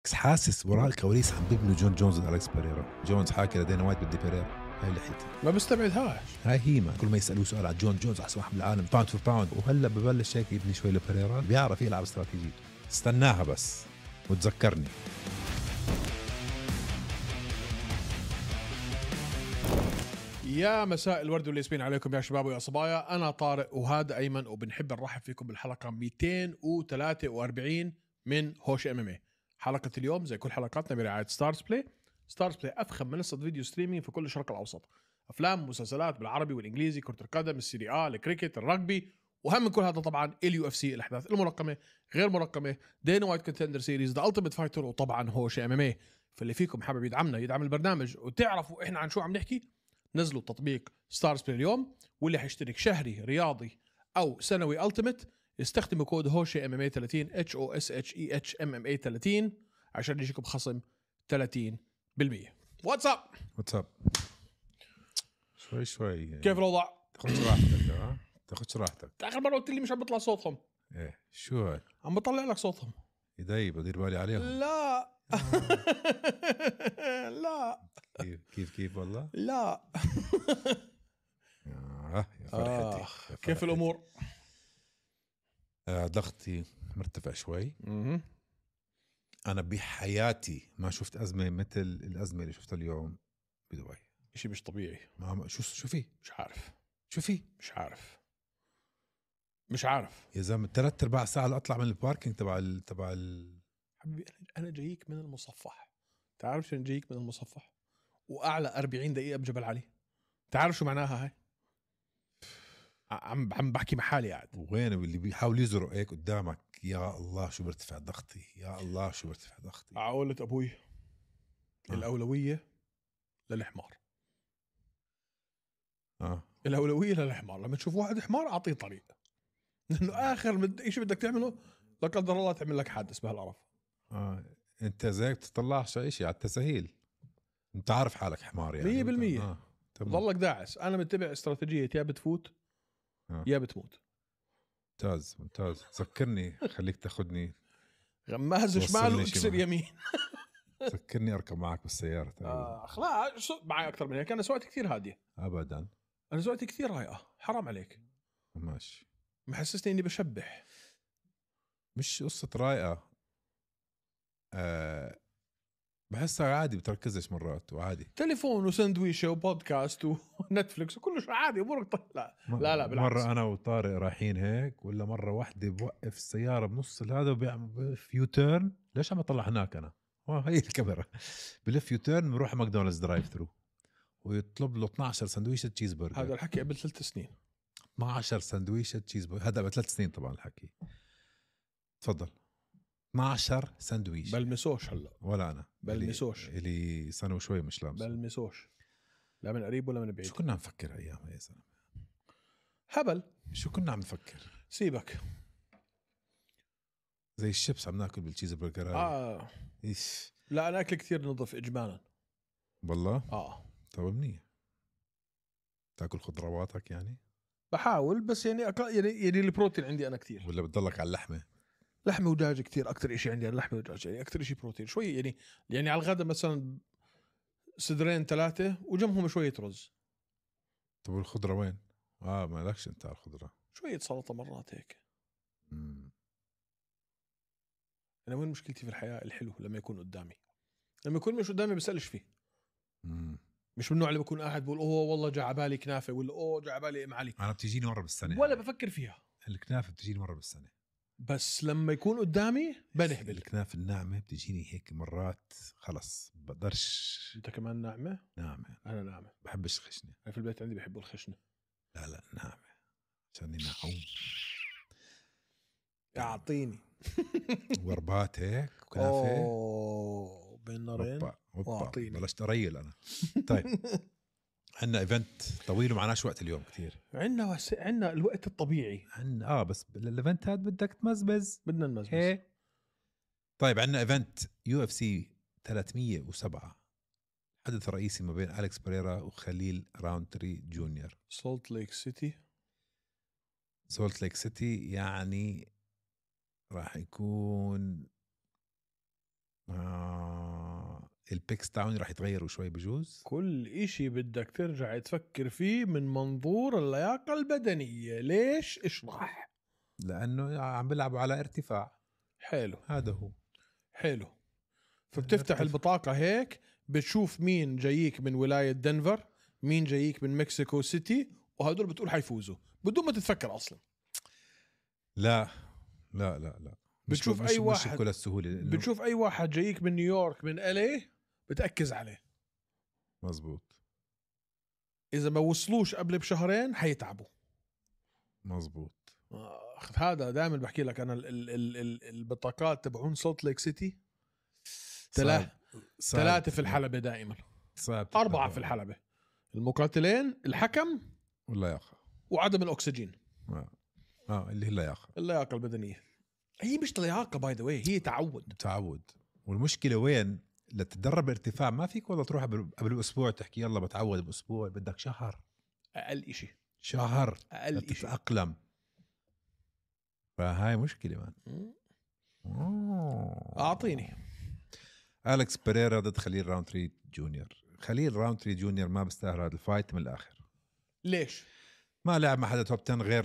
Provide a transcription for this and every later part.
بس حاسس وراء الكواليس عم بيبنوا جون جونز وأليكس بيريرا. جونز حاكي لدينا وايت بدي بيريرا، هاي لحيتي ما بستبعدهاش. هاي هي. ما كل ما يسألوه سؤال عن جون جونز أحسن واحد بالعالم باوند فور باوند، وهلا ببلش هيك يبني شوي لبيريرا، بيعرف يلعب استراتيجيته. استناها بس وتذكرني. يا مساء الورد والياسمين عليكم يا شباب ويا صبايا. أنا طارق وهذا أيمن، وبنحب نرحب فيكم بالحلقة 243 من هوش MMA. حلقة اليوم زي كل حلقاتنا برعاية ستارز بلاي. ستارز بلاي أفخم منصة فيديو ستريمينج في كل الشرق الأوسط، أفلام ومسلسلات بالعربي والإنجليزي، كرة القدم، السيري آ، الكريكت، الرugby، وهم من كل هذا طبعا اليو اف سي، الأحداث المرقمة غير مرقمة، دينا وايت كونتندر سيريز، ذا التيميت فايتر، وطبعا هوش MMA. فاللي فيكم حابب يدعمنا يدعم البرنامج وتعرفوا إحنا عن شو عم نحكي، نزلوا تطبيق ستارز بلاي اليوم. واللي حيشترك شهري رياضي او سنوي التيميت يستخدموا كود هوشي ام ام اي 30 HOSHEH MMA 30 عشان يجيكم خصم 30%. واتساب شوي كيف الوضع؟ تاخذش راحتك. تاخذش راحتك. اخر مره قلت لي مش عم بيطلع صوتهم. ايه شو هاي؟ عم بطلع لك صوتهم. ايدي بدير بالي عليهم. لا لا كيف والله. لا يا فرحتي يا فرحتي. كيف الامور؟ ضغطي مرتفع شوي. أنا بحياتي ما شفت أزمة مثل الأزمة اللي شفتها اليوم بدبي. إشي مش طبيعي. شو فيه؟ مش عارف. شو فيه؟ مش عارف يا زلمة 3/4 ساعة لأطلع من الباركينج تبع حبيبي، أنا جايك من المصفح. تعرف شو جايك من المصفح؟ وأعلى 40 دقيقة بجبل علي. تعرف شو معناها هاي؟ عم بحكي مع حالي قاعد. وين اللي بيحاول يزرق هيك قدامك. يا الله شو برتفع ضغطي، يا الله شو برتفع ضغطي. عقولة أبوي الأولوية للحمار. الأولوية للحمار. لما تشوف واحد حمار أعطيه طريق، لأنه آخر إيش بدك تعمله لا قدر الله تعمل لك حادث بهالقرف. أنت زيك تطلعش شيء على التسهيل. أنت عارف حالك حمار يعني 100%. ضلك داعس. أنا متبع استراتيجية يا بتفوت يا بتموت. ممتاز. ذكرني خليك تاخدني غماز شمال واكسر يمين. ذكرني اركب معك بالسياره. لا معي اكثر من هيك. انا سويت كثير هاديه ابدا. انا سويت كثير رايقه. حرام عليك. ماشي. محسسني اني بشبح. مش قصه رايقه. بحسها عادي، بتركزش مرات وعادي. تليفون وسندويشه وبودكاست ونتفليكس وكل شيء عادي. امورك لا بالعكس. مره انا وطارق رايحين هيك، ولا مره واحده بوقف السياره بنص هذا وبيعمل يوتيرن. ليش عم اطلع هناك انا؟ هي الكاميرا. بلف يوتيرن بروح ماكدونالدز درايف ثرو ويطلب له 12 سندويشه تشيز برجر. هذا الحكي قبل 3 سنين. 12 سندويشه تشيز برجر. هذا قبل 3 سنين طبعا الحكي. تفضل. 12 سندويشه. بلمسوش هلا ولا انا بلمسوش. اللي سنه وشوي مش لامس. بلمسوش لا من قريب ولا من بعيد. شو كنا عم نفكر ايامها يا زلمه؟ هبل. شو كنا عم نفكر؟ سيبك. زي الشيبس عم ناكل بالتشيز برجر. إيش. لا انا اكل كثير نظف اجمالا والله. طب منيح. تاكل خضرواتك يعني؟ بحاول، بس يعني يعني البروتين عندي انا كثير. ولا بتضلك على اللحمه؟ لحمه ودجاج كثير. اكثر شيء عندي اللحمه ودجاج، يعني اكثر شيء بروتين شوي. يعني على الغداء مثلا صدرين 3 وجنبهم شويه رز. طب الخضره وين؟ مالكش انت على الخضره. شويه سلطه مرات هيك. انا وين مشكلتي في الحياه؟ الحلو لما يكون قدامي. لما يكون مش قدامي بسألش فيه. مش من النوع اللي بكون قاعد بقول اوه والله جا عبالي كنافه، ولا اوه جا عبالي ام علي. انا بتجيني مره بالسنه ولا بفكر فيها. الكنافه بتجيني مره بالسنه، بس لما يكون قدامي بنهبل. الكنافه الناعمه بتجيني هيك مرات خلص بقدرش. انت كمان ناعمه؟ ناعمه. انا ناعمه. بحبش الخشنه. انا في البيت عندي بحبوا الخشنه. لا ناعمه عشان نعوم. اعطيني وربات هيك وكنافه بين نارين. واعطيني. بلشت اريل انا. طيب. عندنا ايفنت طويل ومعناش وقت اليوم كتير. عندنا الوقت الطبيعي. عندنا بس الايفنت هاد بدك تمزبز. بدنا نمزبز. طيب عندنا ايفنت UFC 307، حدث رئيسي ما بين أليكس بيريرا وخليل راونتري جونيور. سولت ليك سيتي يعني راح يكون البيكس تاعون راح يتغيروا شوي بجوز. كل إشي بدك ترجع تفكر فيه من منظور اللياقة البدنية. ليش؟ اشرح. لانه عم بيلعبوا على ارتفاع. حلو هذا هو. حلو. فبتفتح البطاقة هيك بتشوف مين جاييك من ولاية دنفر، مين جاييك من مكسيكو سيتي، وهدول بتقول حيفوزوا بدون ما تتفكر أصلا. لا لا لا لا، بتشوف مش أي مش واحد، بكل السهوله بتشوف أي واحد جاييك من نيويورك من LA بتأكز عليه. مزبوط إذا ما وصلوش قبل بشهرين حيتعبوا. مزبوط. هذا دائما بحكي لك أنا البطاقات تبعون سولت ليك سيتي صعب. ثلاثة في الحلبة دائما، صعب 4 في الحلبة: المقاتلين، الحكم، واللياقه. وعدم الأكسجين. اللي هي اللياقه. اللياقة البدنية هي مش لياقة باي ذا واي، هي تعود. والمشكله وين؟ لتتدرب ارتفاع ما فيك والله تروح قبل اسبوع تحكي يلا بتعود باسبوع، بدك شهر. أقل إشي شهر أقل إشي. تتأقلم. فهاي مشكله مان. أعطيني. أليكس بيريرا ضد خليل راونتري جونيور. خليل راونتري جونيور ما بيستاهل هذا الفايت من الآخر. ليش؟ ما لعب مع حدا توب 10 غير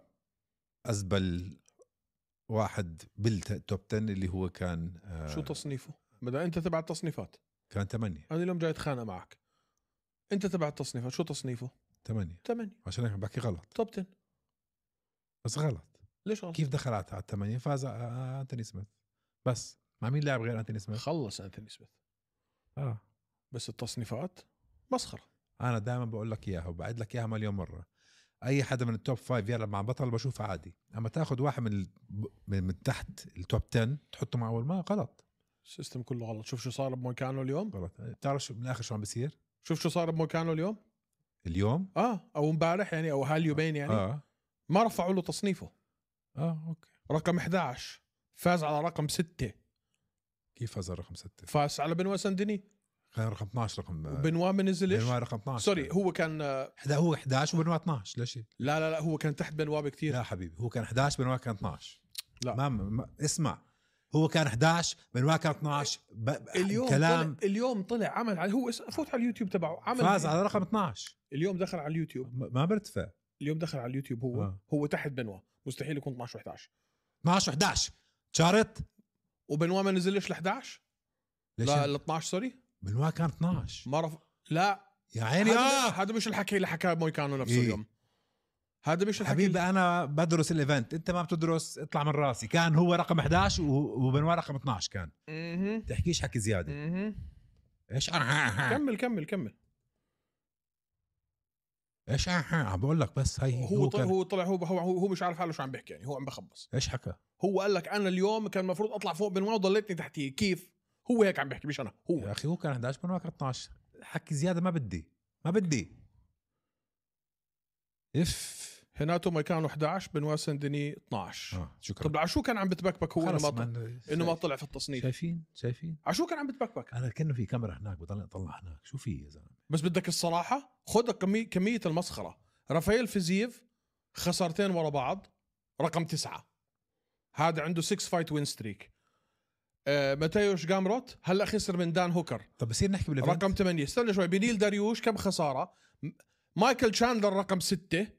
أزبل واحد بالتوب 10 اللي هو كان شو تصنيفه؟ بدأ أنت تبع التصنيفات. كان 8. أنا اليوم جاي أتخانق معك. أنت تبع التصنيفات شو تصنيفه؟ 8. عشان هيك بحكي غلط. توب 10. بس غلط. ليش غلط؟ كيف دخل على 8؟ فاز أنتوني سميث. بس مع مين لاعب غير أنتوني سميث؟ خلص أنتوني سميث. بس التصنيفات مسخرة. أنا دائما بقول لك إياها وبعد لك إياها مليون مرة. أي حدا من التوب 5 يلعب مع بطل بشوفه عادي، أما تاخد واحد من تحت التوب 10 تحطه مع أول ما غلط. السيستم كله غلط. شوف شو صار بمويكانو اليوم. غلط. بتعرف شو من الآخر شو عم بيصير؟ شوف شو صار بمويكانو اليوم. أو امبارح يعني، أو هاليومين يعني. ما رفعوا له تصنيفه. أوكي. رقم 11 فاز على رقم 6. كيف فاز رقم 6؟ فاز على بنوا سندني. كان رقم 12. بنوا ما نزلش. بنوا رقم 12. سوري هو كان هو 11 وبنوا 12. ليش؟ لا هو كان تحت بنوا بكتير. لا حبيبي هو كان 11 بنوا كان 12. لا ما اسمع، هو كان 11 بنوا كان 12. اليوم طلع عمل على هو فوت على اليوتيوب تبعه عمل فاز على رقم 12. اليوم دخل على اليوتيوب ما برتفع. اليوم دخل على اليوتيوب هو تحت بنوا. مستحيل يكون 12 و11. 12 و11 شارط. وبنوا ما نزلش ل 11. لا ال 12 سوري. بنوا كان 12. ما لا يا عيني هذا مش الحكي اللي حكاه مويكانو نفسه اليوم. هذا مش الحكي. حبيبي انا بدرس الايفنت، انت ما بتدرس. اطلع من راسي. كان هو رقم 11 وبنوا رقم 12. كان تحكيش حكي زياده. ايش كمل ايش عم بقول لك. بس هي هو طلع هو مش عارف حاله شو عم بيحكي يعني. هو عم بخبص. ايش حكى؟ هو قال لك انا اليوم كان المفروض اطلع فوق بنوا وضليتني تحتيه. كيف؟ هو هيك عم بيحكي مش انا. هو يا اخي هو كان 11 بنوا كان 12. حكي زياده ما بدي. هناتو ما كانوا 11 بنوا سندني 12. شكرا. طب عشو كان عم بتبكبك هو انه ما طلع في التصنيف؟ شايفين عشو كان عم بتبكبك؟ انا كأنه في كاميرا هناك بضل اطلع هناك. شو في يا زلمه؟ بس بدك الصراحه خذ كميه المسخره. رافائيل فيزييف خسارتين ورا بعض رقم 9. هذا عنده 6 فايت وين ستريك. ماتيوش جامروت هلا خسر من دان هوكر. طب بصير نحكي بالايفنت. رقم 8. استنى شوي. بنيل داريوش كم خساره. مايكل تشاندلر رقم 6.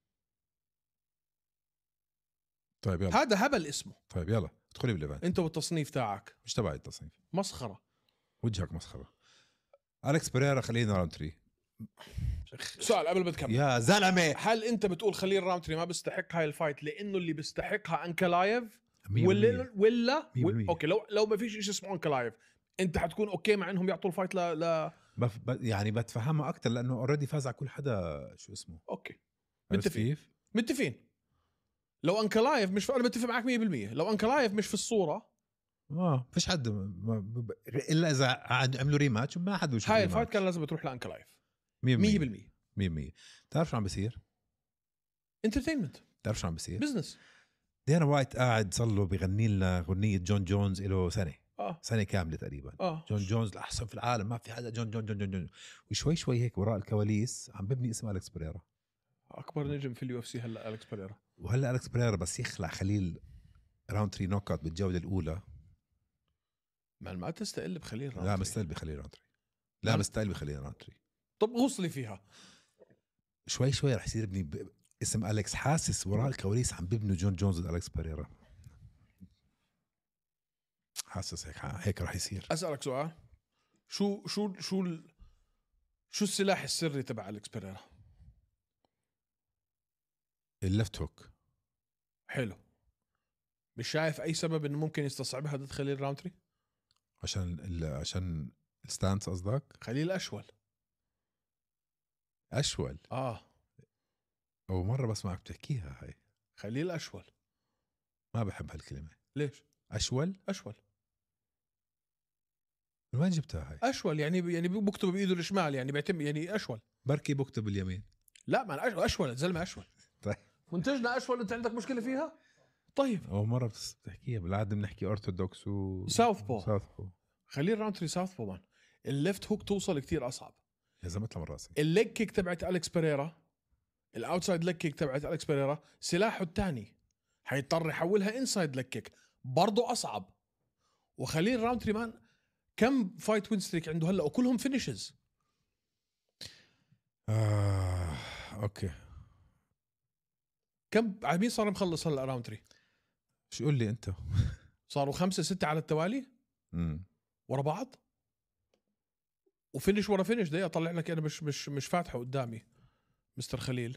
طيب يلا. هذا هبل اسمه. طيب يلا ادخلي بالايفنت. انت والتصنيف تاعك مش تبعي التصنيف. مسخره. وجهك مسخره. أليكس بيريرا خلينا راونتري. سؤال قبل ما تكمل يا زلمه، هل انت بتقول خليل راونتري ما بيستحق هاي الفايت لانه اللي بيستحقها انكلايف 100%. ولا اوكي لو ما فيش شيء اسمه انكلايف انت حتكون اوكي مع انهم يعطوا الفايت يعني بتفهمها اكثر لانه اوريدي فاز على كل حدا. شو اسمه؟ اوكي متفقين. لو انكلايف مش انا متفق معك 100%. لو انكلايف مش في الصوره فيش حد الا اذا عملوا ريماتش وما حد وش. هاي الفايت كان لازم تروح لانكلايف 100%. تعرف شو عم بيصير؟ انترتينمنت. تعرف شو عم بيصير؟ بزنس. دينا وايت قاعد صار له بيغني لنا غنية جون جونز له سنة. سنة كاملة تقريبا. جون جونز الأحسن في العالم، ما في حدا جون. وشوي هيك وراء الكواليس عم ببني اسم أليكس بيريرا. أكبر نجم في اليو اف سي هلا أليكس بيريرا. وهلا أليكس بيريرا بس يخلع خليل راوند 3 نوك اوت بالجولة الأولى ما تستقل بخليل راونتري. لا مستقل بخليل راونتري. لا مستقل بخليل راونتري. طب غصلي فيها شوي شوي رح يصير ابني اسم أليكس. حاسس وراء الكواليس عم ببنوا جون جونز وأليكس بيريرا. حاسس هيك رح يصير. أسألك سؤال. شو السلاح السري تبع أليكس بيريرا؟ اللفت هوك. حلو. مش شايف أي سبب إنه ممكن يستصعبها ضد خليل راونتري؟ عشان الستانس قصدك؟ خليل أشول. أول مرة بسمعك بتحكيها هاي. خليل أشول. ما بحب هالكلمة. ليش؟ أشول. من وين جبتها هاي؟ أشول يعني بكتب بإيده الشمال، يعني بيتم يعني أشول. بركي بكتب باليمين. لا ما أشول الزلمة أشول. طيب منتجنا أشول. أنت عندك مشكلة فيها؟ طيب أول مرة بتحكيها. بالعادة بنحكي أرثوذكس ساوث بو. خليل راونتري ساوث بو مان. الليفت هوك توصل كتير أصعب. يا زلمة اطلع من راسي. الليج كيك تبعت أليكس بيريرا، الأوتسايد ليج كيك تبعت أليكس بيريرا سلاحه الثاني حيضطر يحولها إنسايد ليج كيك، برضو أصعب. وخليل راونتري مان كم فايت وين ستريك عنده هلا وكلهم فينيشز. اوكي. كم على مين صار مخلص هلا راونتري؟ شو قول لي انت. صاروا 5-6 على التوالي ورا بعض، وفينش ورا فينش. ده اطلع لك انا مش فاتحه قدامي. مستر خليل،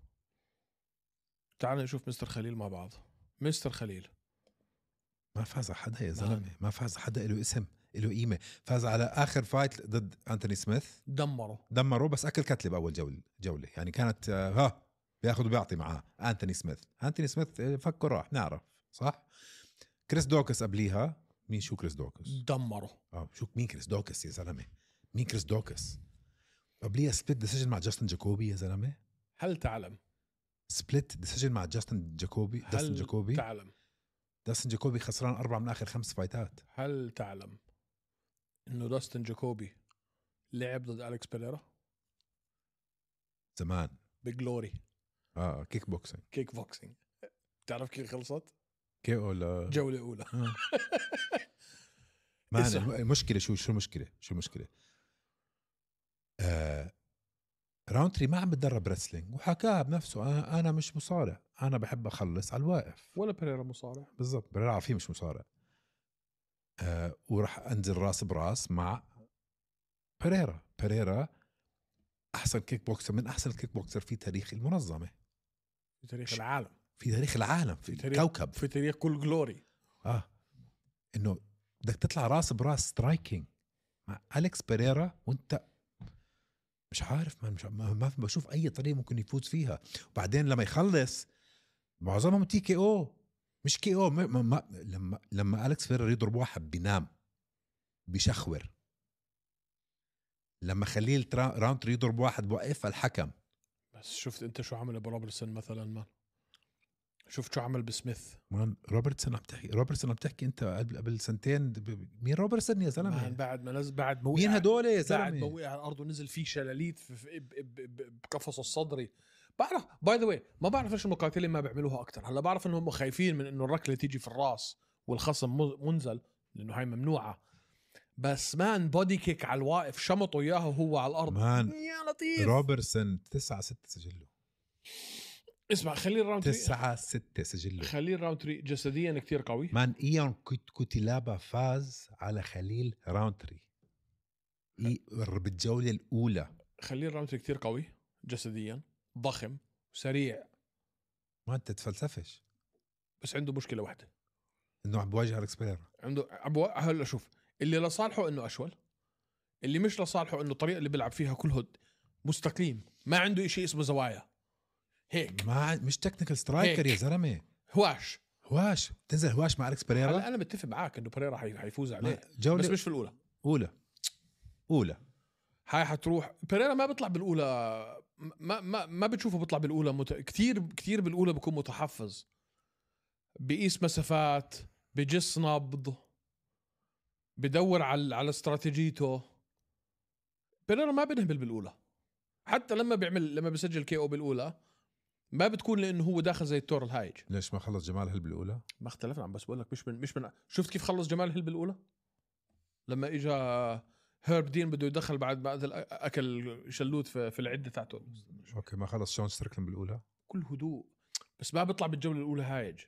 تعال نشوف مستر خليل مع بعض. مستر خليل ما فاز حدا يا زلمه. ما فاز حدا له اسم له قيمه. فاز على اخر فايت ضد أنتوني سميث، دمره بس اكل كتله باول جوله يعني كانت بياخذ وبيعطي معاه. أنتوني سميث فكه راح نعرف صح. كريس دوكس قبليها مين؟ شو كريس دوكس دمره. شو مين كريس دوكس يا زلمه؟ مين كريس دوكس؟ قبليها سبليت ديسيجن مع جاستن جاكوبي يا زلمه. هل تعلم سبليت ديسيجن مع جاستن جاكوبي؟ تعلم داستن جاكوبي خسران 4 من آخر 5 فايتات. هل تعلم إنه داستن جاكوبي لعب ضد أليكس بيريرا زمان بجلوري؟ كيك بوكسينج. تعرف كيف خلصت؟ ولا جولة أولى. المشكلة شو المشكلة؟ راونتري ما عم بتدرب رسلينج وحكاها بنفسه. أنا مش مصارع، أنا بحب أخلص على الواقف. ولا بيريرا مصارع بالضبط. بيريرا عارفين مش مصارع. وراح أنزل راس براس مع بيريرا أحسن كيك بوكسر، من أحسن الكيك بوكسر في تاريخ المنظمة، في تاريخ العالم، في الكوكب، في تاريخ كل جلوري. إنه بدك تطلع راس براس سترايكينج مع أليكس بيريرا وانت مش عارف. ما بشوف اي طريقه ممكن يفوز فيها. وبعدين لما يخلص معظمهم تي كي او، مش كي او. لما أليكس بيريرا يضرب واحد بينام بيشخور. لما خليل راونتري يضرب واحد بوقف الحكم. بس شفت انت شو عمل بروبرتسون مثلا؟ ما شفت شو عمل بسميث؟ روبرتسون عم تحكي انت قبل سنتين. مين روبرتسون يا زلمه؟ بعد موقع. مين هدول يا زلمه؟ بعد موقع على الارض ونزل فيه شلاليت بقفصه الصدري. بعرف باي ذا واي، ما بعرف ليش المقاتلين ما بيعملوها اكثر. هلا بعرف انهم خايفين من انه الركله تيجي في الراس والخصم منزل لانه هاي ممنوعه. بس مان بودي كيك على الواقف شمطوا اياه وهو على الارض. يا لطيف. روبرتسون 9-6 سجله. اسمع خليل راونتري 9-6 سجله. خليل راونتري جسديا كتير قوي. مان إيون كوتيلابا فاز على خليل راونتري بالجولة الأولى. خليل راونتري كتير قوي جسديا، ضخم سريع. ما أنت تفلسفش. بس عنده مشكلة واحدة، إنه عم بواجه أليكس بيريرا. هلا شوف، اللي لصالحه إنه أشول، اللي مش لصالحه إنه الطريقة اللي بيلعب فيها كل هد مستقيم، ما عنده إشي اسمه زوايا هيك. مش تكنيكال سترايكر يا زلمة. هواش تنزل هواش مع أليكس بيريرا. هلا أنا متفق معاك إنه بيريرا حيفوز عليه بس مش في الأولى. أولى هاي حتروح. بيريرا ما بيطلع بالأولى، ما بتشوفه بيطلع بالأولى كتير بالأولى بيكون متحفظ، بقيس مسافات، بجس نبض، بدور على استراتيجيته. بيريرا ما بينهبل بالأولى. حتى لما بيسجل كي او بالأولى ما بتكون لأنه هو داخل زي التور الهايج. ليش ما خلص جمال هيل بالأولى؟ ما اختلفنا، عم بس بقول لك مش من شفت كيف خلص جمال هيل بالأولى؟ لما اجى هيرب دين بده يدخل بعد ما اكل شلوت في العده تاعته. اوكي ما خلص شون ستريكلند بالاولى. كل هدوء، بس ما بيطلع بالجوله الاولى هايج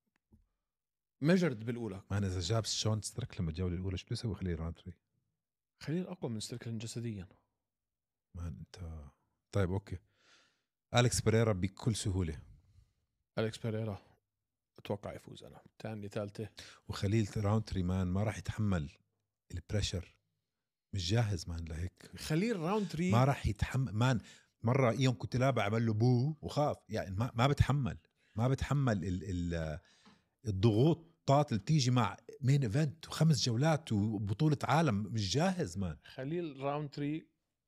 مجرد بالاولى. ما اذا جاب شون ستريكلند بالجوله الاولى شو بده يسوي خليل راونتري؟ خليل اقوى من ستريكلند جسديا. ما انت طيب اوكي. أليكس بيريرا بكل سهوله. أليكس بيريرا اتوقع يفوز. انا ثاني ثالثه. وخليل راونتري مان ما راح يتحمل البريشر، مش جاهز مان لهيك. خليل راونتري ما راح يتحمل مان. مره ايون كنت لابع عمل له بو وخاف، يعني ما بتحمل الضغوطات اللي بتيجي مع مين ايفنت و5 جولات وبطوله عالم. مش جاهز مان. خليل راونتري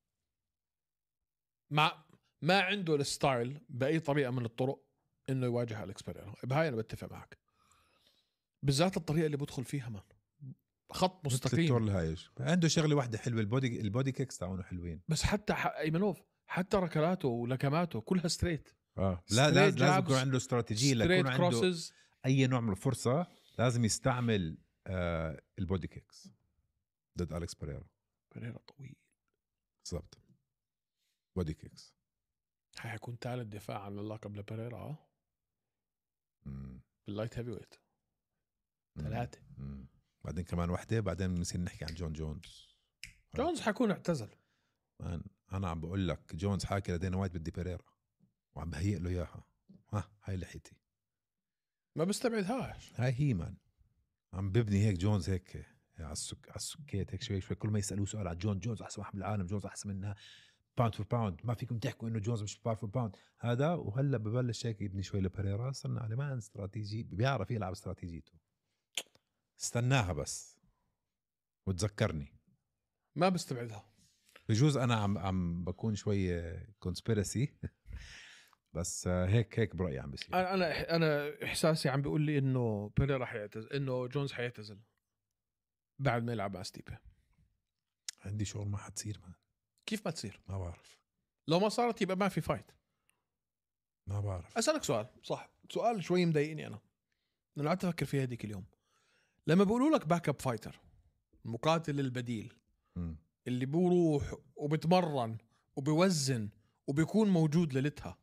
ما عنده الستايل باي طريقه من الطرق انه يواجه أليكس بيريرا. بهاي انا بتفق معك، بالذات الطريقه اللي بدخل فيها مان خط مستقيم. الهايش عنده شغله واحده حلوه، البودي كيكس تاعونه حلوين. بس حتى ايمنوف حتى ركلاته ولكماته كلها ستريت. لا لازم يكون عنده استراتيجيه ليكون عنده كروسز. اي نوع من الفرصه لازم يستعمل البودي كيكس ضد أليكس بيريرا. بيريرا طويل بالضبط. بودي كيكس حيكون ثالث دفاع عن اللقب لبيريرا باللايت هيفي ويت. 3 بعدين كمان واحدة، بعدين بنصير نحكي عن جونز حيكون اعتزل. أنا عم بقول لك جونز حاكي لدينا وايت بدي بيريرا وعم بهيئ له إياها. هاي لحيتي ما بستبعدهاش. هاي هي مان. عم ببني هيك جونز هيك على السكيت هيك شوي كل ما يسألوه سؤال على جونز أحسن واحد بالعالم، جونز أحسن منها باوند فور باوند، ما فيكم تحكوا إنه جونز مش باوند فور باوند هذا. وهلا ببلش هيك يبني شوي لبيريرا. صرنا على مان استراتيجي بيعرف يلعب استراتيجيته. استناها بس وتذكرني. ما بستبعدها. بجوز انا عم بكون شوي كونسبيرسي بس هيك برايي عم بيصير. انا احساسي عم بيقول لي انه بيريرا حيعتزل، انه جونز حيعتزل بعد ما يلعب مع ستيبي. عندي شعور ما حتصير مان. كيف ما تصير؟ ما بعرف. لو ما صارت يبقى ما في فايت. ما بعرف. اسالك سؤال، صح سؤال شوي مضايقني انا لانه قعدت افكر فيه هذيك اليوم. لما بيقولوا لك باك اب فايتر، المقاتل البديل اللي بيروح وبتمرن وبيوزن وبيكون موجود ليلتها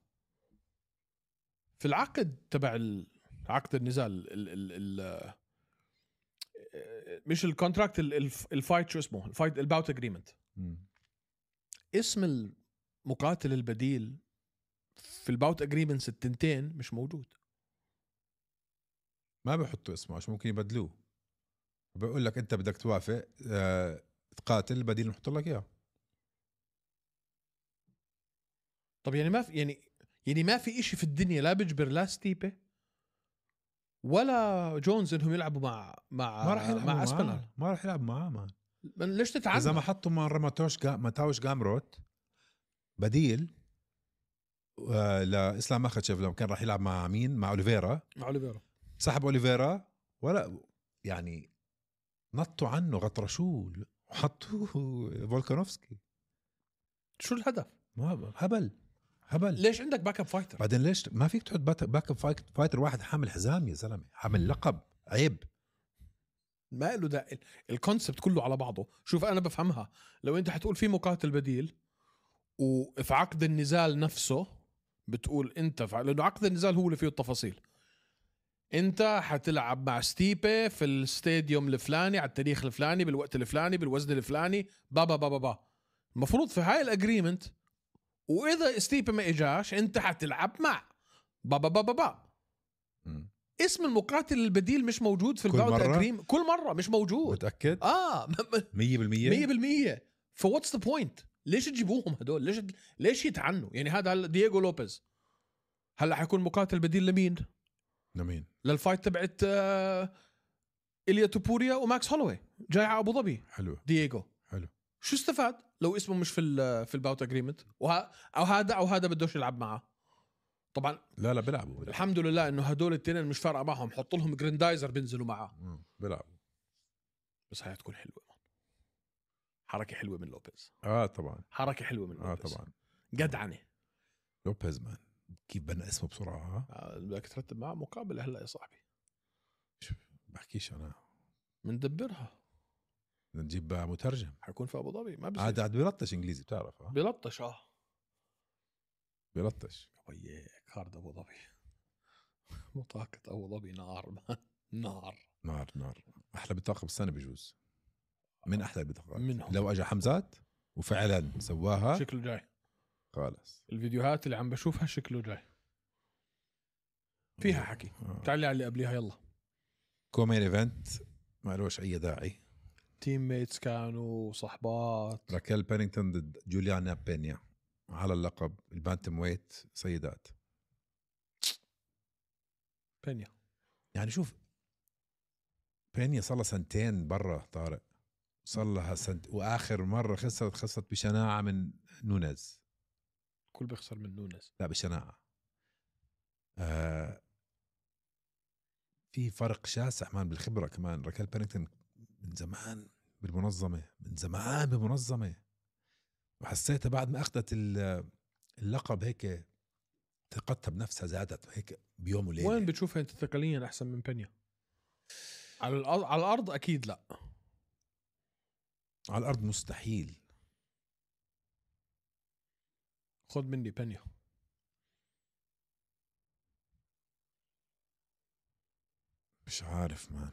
في العقد تبع عقد النزال مش الكونتراكت، الفايت شو اسمه، الفايت الباوت اجريمنت، اسم المقاتل البديل في الباوت اجريمنت التنتين مش موجود. ما بيحطوا اسمه عشان ممكن يبدلوه. بقول لك انت بدك توافق تقاتل البديل نحط لك اياه. طب يعني ما في يعني ما في إشي في الدنيا لا بيجبر لا ستيبي ولا جونز انهم يلعبوا مع اسبينال. ما راح يلعب معاه مان. ليش تتعنى؟ اذا ما حطوا مره ماتاوش جامروت بديل لاسلام مخاتشيف لو كان راح يلعب مع مين؟ مع اوليفيرا. سحب اوليفيرا ولا يعني نطوا عنه غطرشوه وحطوه فولكانوفسكي. شو الهدف؟ ما هبل. ليش عندك باك اب فايتر؟ بعدين ليش ما فيك تحط باك اب فايتر واحد حامل حزام يا زلمه، حامل لقب؟ عيب. ما له ده الكونسبت كله على بعضه. شوف انا بفهمها لو انت حتقول في مقاتل بديل وفي عقد النزال نفسه بتقول انت لانه عقد النزال هو اللي فيه التفاصيل، انت حتلعب مع ستيبي في الاستاديوم الفلاني على التاريخ الفلاني بالوقت الفلاني بالوزن الفلاني بابا. المفروض في هاي الاجريمنت، واذا ستيبي ما اجاش انت حتلعب مع بابا. اسم المقاتل البديل مش موجود في الباوت اجريم كل مره. مش موجود. متاكد 100%. فواتس ذا بوينت؟ ليش تجيبوهم هدول؟ ليش يتعنوا؟ يعني هذا دييغو لوبيز هلا حيكون مقاتل بديل لمين؟ للفايت تبعت إليا توبوريا وماكس هولوي جاي على ابو ظبي. حلو. دييغو حلو. شو استفاد لو اسمه مش في الباوت اجريمنت او هذا بدوش يلعب معه؟ طبعا لا بيلعبوا. الحمد لله انه هدول الاثنين مش فارقه معهم، حط لهم جريندايزر بينزلوا معه بيلعبوا. بس هي تكون حلوه، حركه حلوه من لوبيز. طبعا حركه حلوه من لوبيز. طبعا جدعنه لوبيز مان. كيف بنى اسمه بسرعه. بدك ترتب معه مقابله هلا يا صاحبي. بحكيش انا مندبرها. نجيب مترجم. حيكون في ابو ظبي، ما عاد بصير. بيلطش انجليزي بتعرف بلطش بيلطش. وياك هارد ابو ظبي. بطاقة ابو ظبي نار نار. نار احلى بطاقه بالسنه بجوز، من احلى البطاقات منهم. لو اجى حمزات وفعلا سواها شكله جاي. خالص. الفيديوهات اللي عم بشوفها شكله جاي فيها حكي. تعالي على اللي قبليها يلا. كومين ايفنت ما لهوش اي داعي. تيم ميتس كانوا صحبات. راكيل بينينغتون ضد جوليانا بينيا على اللقب البانتم ويت سيدات. بينيا يعني شوف بينيا صار لها سنتين برا طارق، صار لها واخر مره خسرت بشناعه من نونيز. كل بيخسر من نونز. لا بشناعه. في فرق شاسع مان بالخبره كمان. راكيل بينينغتون من زمان بالمنظمه وحسيتها بعد ما اخذت اللقب هيك ثقتها بنفسها زادت هيك بيوم وليله. وين بتشوفها انت تقنيا احسن من بينيا؟ على الارض اكيد لا. على الارض مستحيل. خذ مني بينيا. مش عارف مان،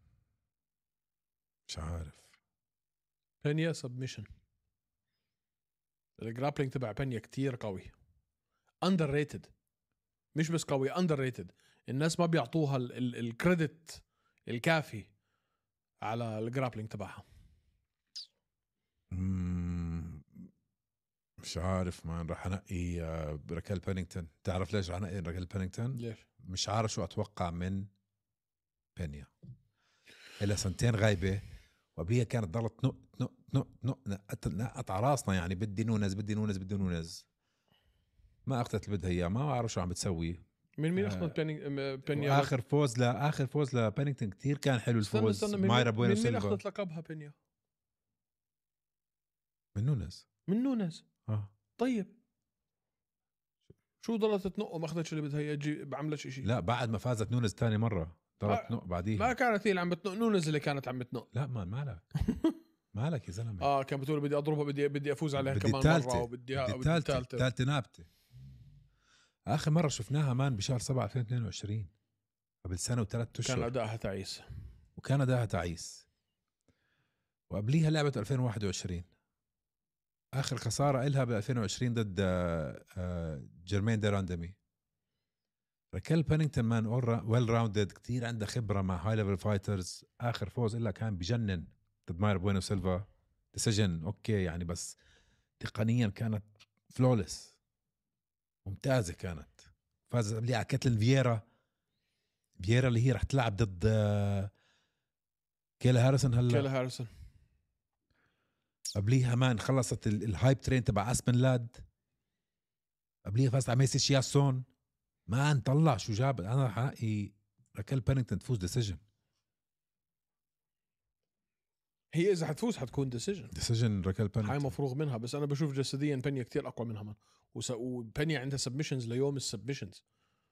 مش عارف. بينيا سبمشن. الجرابلينج تبع بينيا كتير قوي. اندر ريتد. مش بس قوي، اندر ريتد. الناس ما بيعطوها الكريدت الكافي على الجرابلينج تبعها. مش عارف مان. راح انقي راكيل بينينغتون. تعرف ليش راح انقي راكيل بينينغتون؟ ليش؟ مش عارف شو اتوقع من بينيا. إلها سنتين غايبه وقبليها كانت ضلت نقط على راسنا يعني بدي نونز. ما اخذت اللي بدها اياه. ما بعرف شو عم بتسوي. مين اخذت بينيا؟ اخر فوز لبينينغتون كتير كان حلو الفوز. استنى مايرا بوينو مين سيلفا. اخذت لقبها بينيا؟ من نونز. طيب شو ضلت تنق وما اخذتش اللي بدها اياه؟ بعملش شيء. لا بعد ما فازت نونز ثاني مره ضلت تنق بعديها. ما كانت هي اللي عم بتنق، نونز اللي كانت عم بتنق. لا مالك يا زلمه. كان بتقول بدي اضربها، بدي افوز عليها بدي كمان تالتة. مره وبدي ثالثه نابته. اخر مره شفناها مان بشهر 7 2022 قبل سنه وثلاث اشهر. كان ادائها تعيس. وكان ادائها تعيس. وقبليها لعبه 2021 اخر خساره إلها ب 2020 ضد جيرمين ديراندمي. راكيل بينينغتون مان ويل راوندد كتير عندها خبره مع هاي ليفل فايترز. اخر فوز إلها كان بجنن ضد مايرا بوينو سيلفا ديسيجن. اوكي يعني بس تقنيا كانت فلولس ممتازه كانت. فازت قبليها على كاتلين فييرا اللي هي رح تلعب ضد كيلا هاريسون. قبليها مان خلصت الهايب ترين تبع اسبن لاد. قبليها فازت على ميسي شياسون. ما نطلع شو جاب. انا حقي راكيل بينينغتون تفوز ديسيجن. هي اذا حتفوز حتكون ديسيجن راكيل بينينغتون. هاي مفروغ منها. بس انا بشوف جسديا بينيا كتير اقوى منها من. وبينيا عندها سبمشنز ليوم السبمشنز.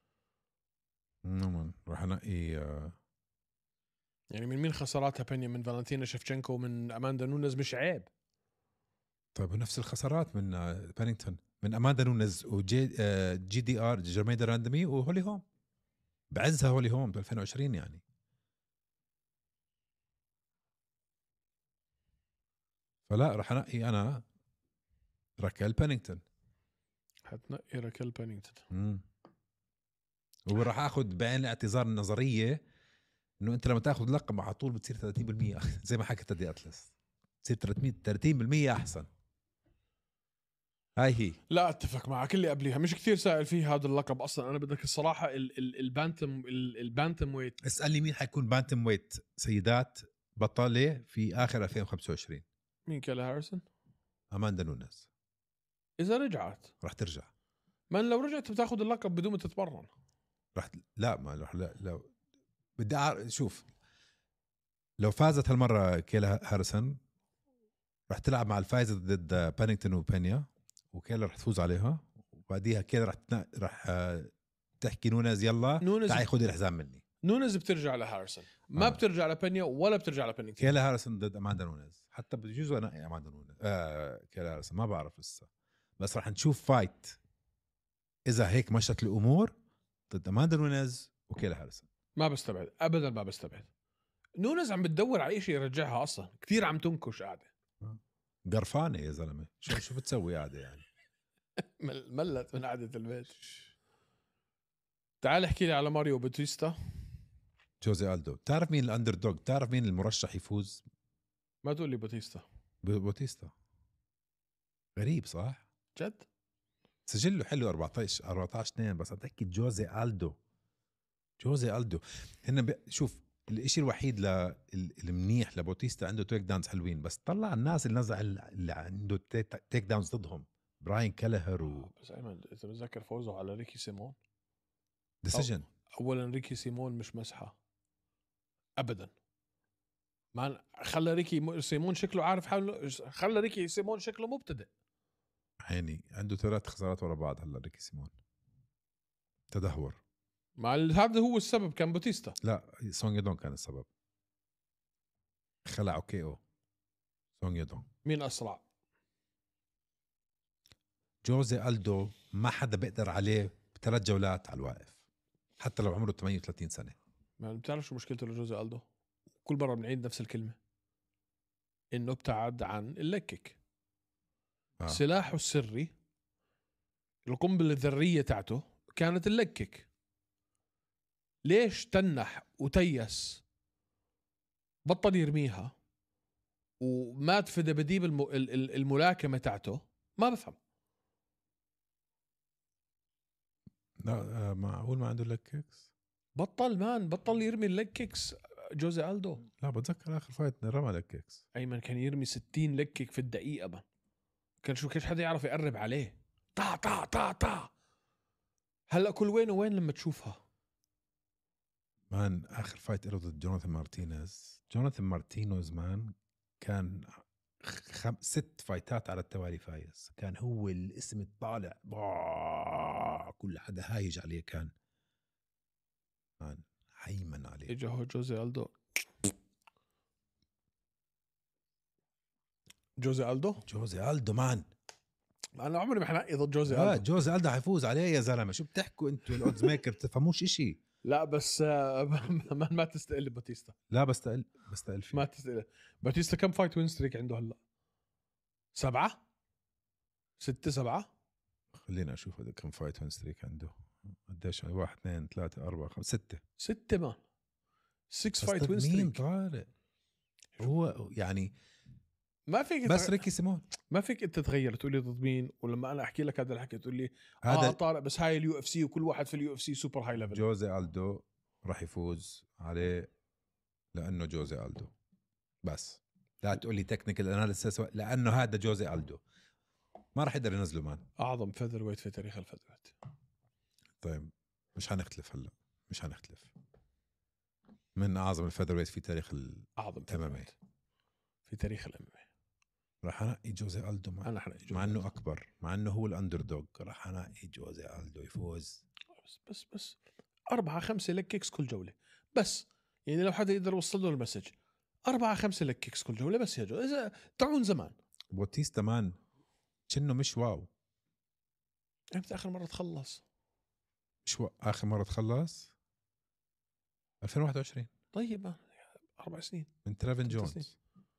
نعم راح انقي يعني من مين خساراتها بينيا؟ من فالنتينا شيفتشينكو، من اماندا نونز. مش عيب. طيب نفس الخسارات من بينينغتون من اماندا نونز وجي دي ار جيرمين ديراندمي وهولي هوم بعزها. هولي هوم 2020 يعني. فلا راح انقي انا راكيل بينينغتون. حتنقي راكيل بينينغتون. وراح اخذ بعين الاعتبار النظريه انه انت لما تاخذ لقب على طول بتصير 30% زي ما حكت تدي اطلس. تصير 30% احسن. هاي هي. لا اتفق معك. اللي قبليها مش كتير سائل فيه هذا اللقب اصلا. انا بدك الصراحه البانتم ويت. اسالني مين حيكون بانتم ويت سيدات بطله في اخر 2025؟ مين؟ كيلا هاريسون. اماندا نونز. اذا رجعت راح ترجع. من لو رجعت بتاخذ اللقب بدون ما تتمرن. لا ما راح. لا لو بدي شوف لو فازت هالمره كيلا هاريسون راح تلعب مع الفايزه ضد بينينغتون وبينيا وكيلا راح تفوز عليها. وبعديها كيلا راح تحكي نونز يلا تعي خذي الحزام مني. نونز بترجع لهارسون، ما بترجع لبينيا ولا بترجع لبينينغتون. كيلا هاريسون ضد اماندا نونيز، حتى بجوز انا اماندا نونيز كيلا هاريسون ما بعرف لسه، بس راح نشوف فايت اذا هيك مشت الامور ضد اماندا نونيز وكيلا هاريسون. ما بستبعد ابدا، ما بستبعد. نونز عم بتدور على شيء يرجعها اصلا، كثير عم تنكش قاعده قرفانه يا زلمه، شو بتسوي قاعده يعني. ملت من قعده البيت. تعال احكي لي على ماريو باتيستا. جوزي ألدو، تعرف مين الاندر دوغ؟ تعرف مين المرشح يفوز؟ ما تقول لي باتيستا. بوتيستا. غريب صح؟ جد سجله حلو 14-2، بس اتاكد جوزي ألدو. جوزي ألدو هن شوف الاشي الوحيد المنيح لبوتيستا عنده تيك داونز حلوين، بس طلع الناس اللي نزع اللي عنده تيك داونز ضدهم، براين كالهر بس ايمن انت متذكر فوزه على ريكي سيمون؟ ديسيجن. اولا ريكي سيمون مش مسحه ابدا، ما خلى ريكي سيمون شكله عارف حاله، خلى ريكي سيمون شكله مبتدئ. عيني عنده 3 خسارات ورا بعض هلا ريكي سيمون، تدهور. هذا هو السبب، كان باتيستا. لا سونج يدون كان السبب، خلعوا كي او سونج يدون. مين اسرع؟ جوزي ألدو ما حدا بيقدر عليه ب3 جولات على الواقف، حتى لو عمره 38 سنة. ما بتعرف شو مشكلته لجوزي ألدو؟ كل مرة بنعيد نفس الكلمة، إنه ابتعد عن اللكك. سلاحه السري، القنبلة الذرية تاعته كانت اللكك. ليش تنح وتيس بطل يرميها ومات في دبديب الملاكمة تاعته؟ ما بفهم. لا معقول ما عنده لك كيكس؟ بطل يرمي الليج كيكس جوزي ألدو. لا بتذكر اخر فايت رمى لك كيكس. ايمن كان يرمي 60 ليج كيك في الدقيقه بقى. كان شو كيش حدا يعرف يقرب عليه. طا طا طا طا. هلا كل وين وين لما تشوفها. مان اخر فايت له ضد جوناثان مارتينوز مان كان 6 فايتات على التوالي فايز، كان هو الاسم الطالع كل حدا هايج عليه، كان مان هيمن عليه. اجى هو جوزي ألدو. جوزي ألدو مان، انا عمري ما حنقي ضد جوزي ألدو. جوزي ألدو حيفوز عليه يا زلمه، شو بتحكوا انتوا الاودز ميكر بتفهموش اشي. لا بس ما تستقل باتيستا. لا بستقل فيه. ما تستقل باتيستا. كم فايت وين ستريك عنده هلا؟ 7 6 7. خلينا اشوف هذا كم فايت وين ستريك عنده قديش. 1 2 3 4 5 6 مان 6 فايت وين ستريك. مين طارق هو يعني؟ ما فيك بس ريكي سيمون. ما فيك انت تغير تقول لي ضد مين، ولما انا احكي لك هذا الحكي تقول لي هذا طارق بس هاي اليو اف سي وكل واحد في اليو اف سي سوبر هاي ليفل. جوزي ألدو راح يفوز عليه لانه جوزي ألدو، بس لا تقول لي تكنيكال اناليسيس، لانه هذا جوزي ألدو ما راح يقدر ينزله مان. اعظم فيذر ويت في تاريخ الفيذر ويت. طيب مش هنختلف هلا، مش هنختلف، من اعظم الفيذر ويت في تاريخ اعظم MMA في تاريخ MMA. راح انقي جوزي ألدو مان. انا حنقي مع انه اكبر، مع انه هو الاندر دوغ، راح انقي جوزي ألدو يفوز. بس 4-5 لك كيكس كل جوله بس. يعني لو حدا يقدر يوصل له المسج 4-5 لك كيكس كل جوله بس يا جو. اذا تعون زمان بوتيستا مان كأنه مش واو. امتى اخر مره تخلص؟ مش اخر مره تخلص 2021. طيب 4 سنين من ترافن جونز،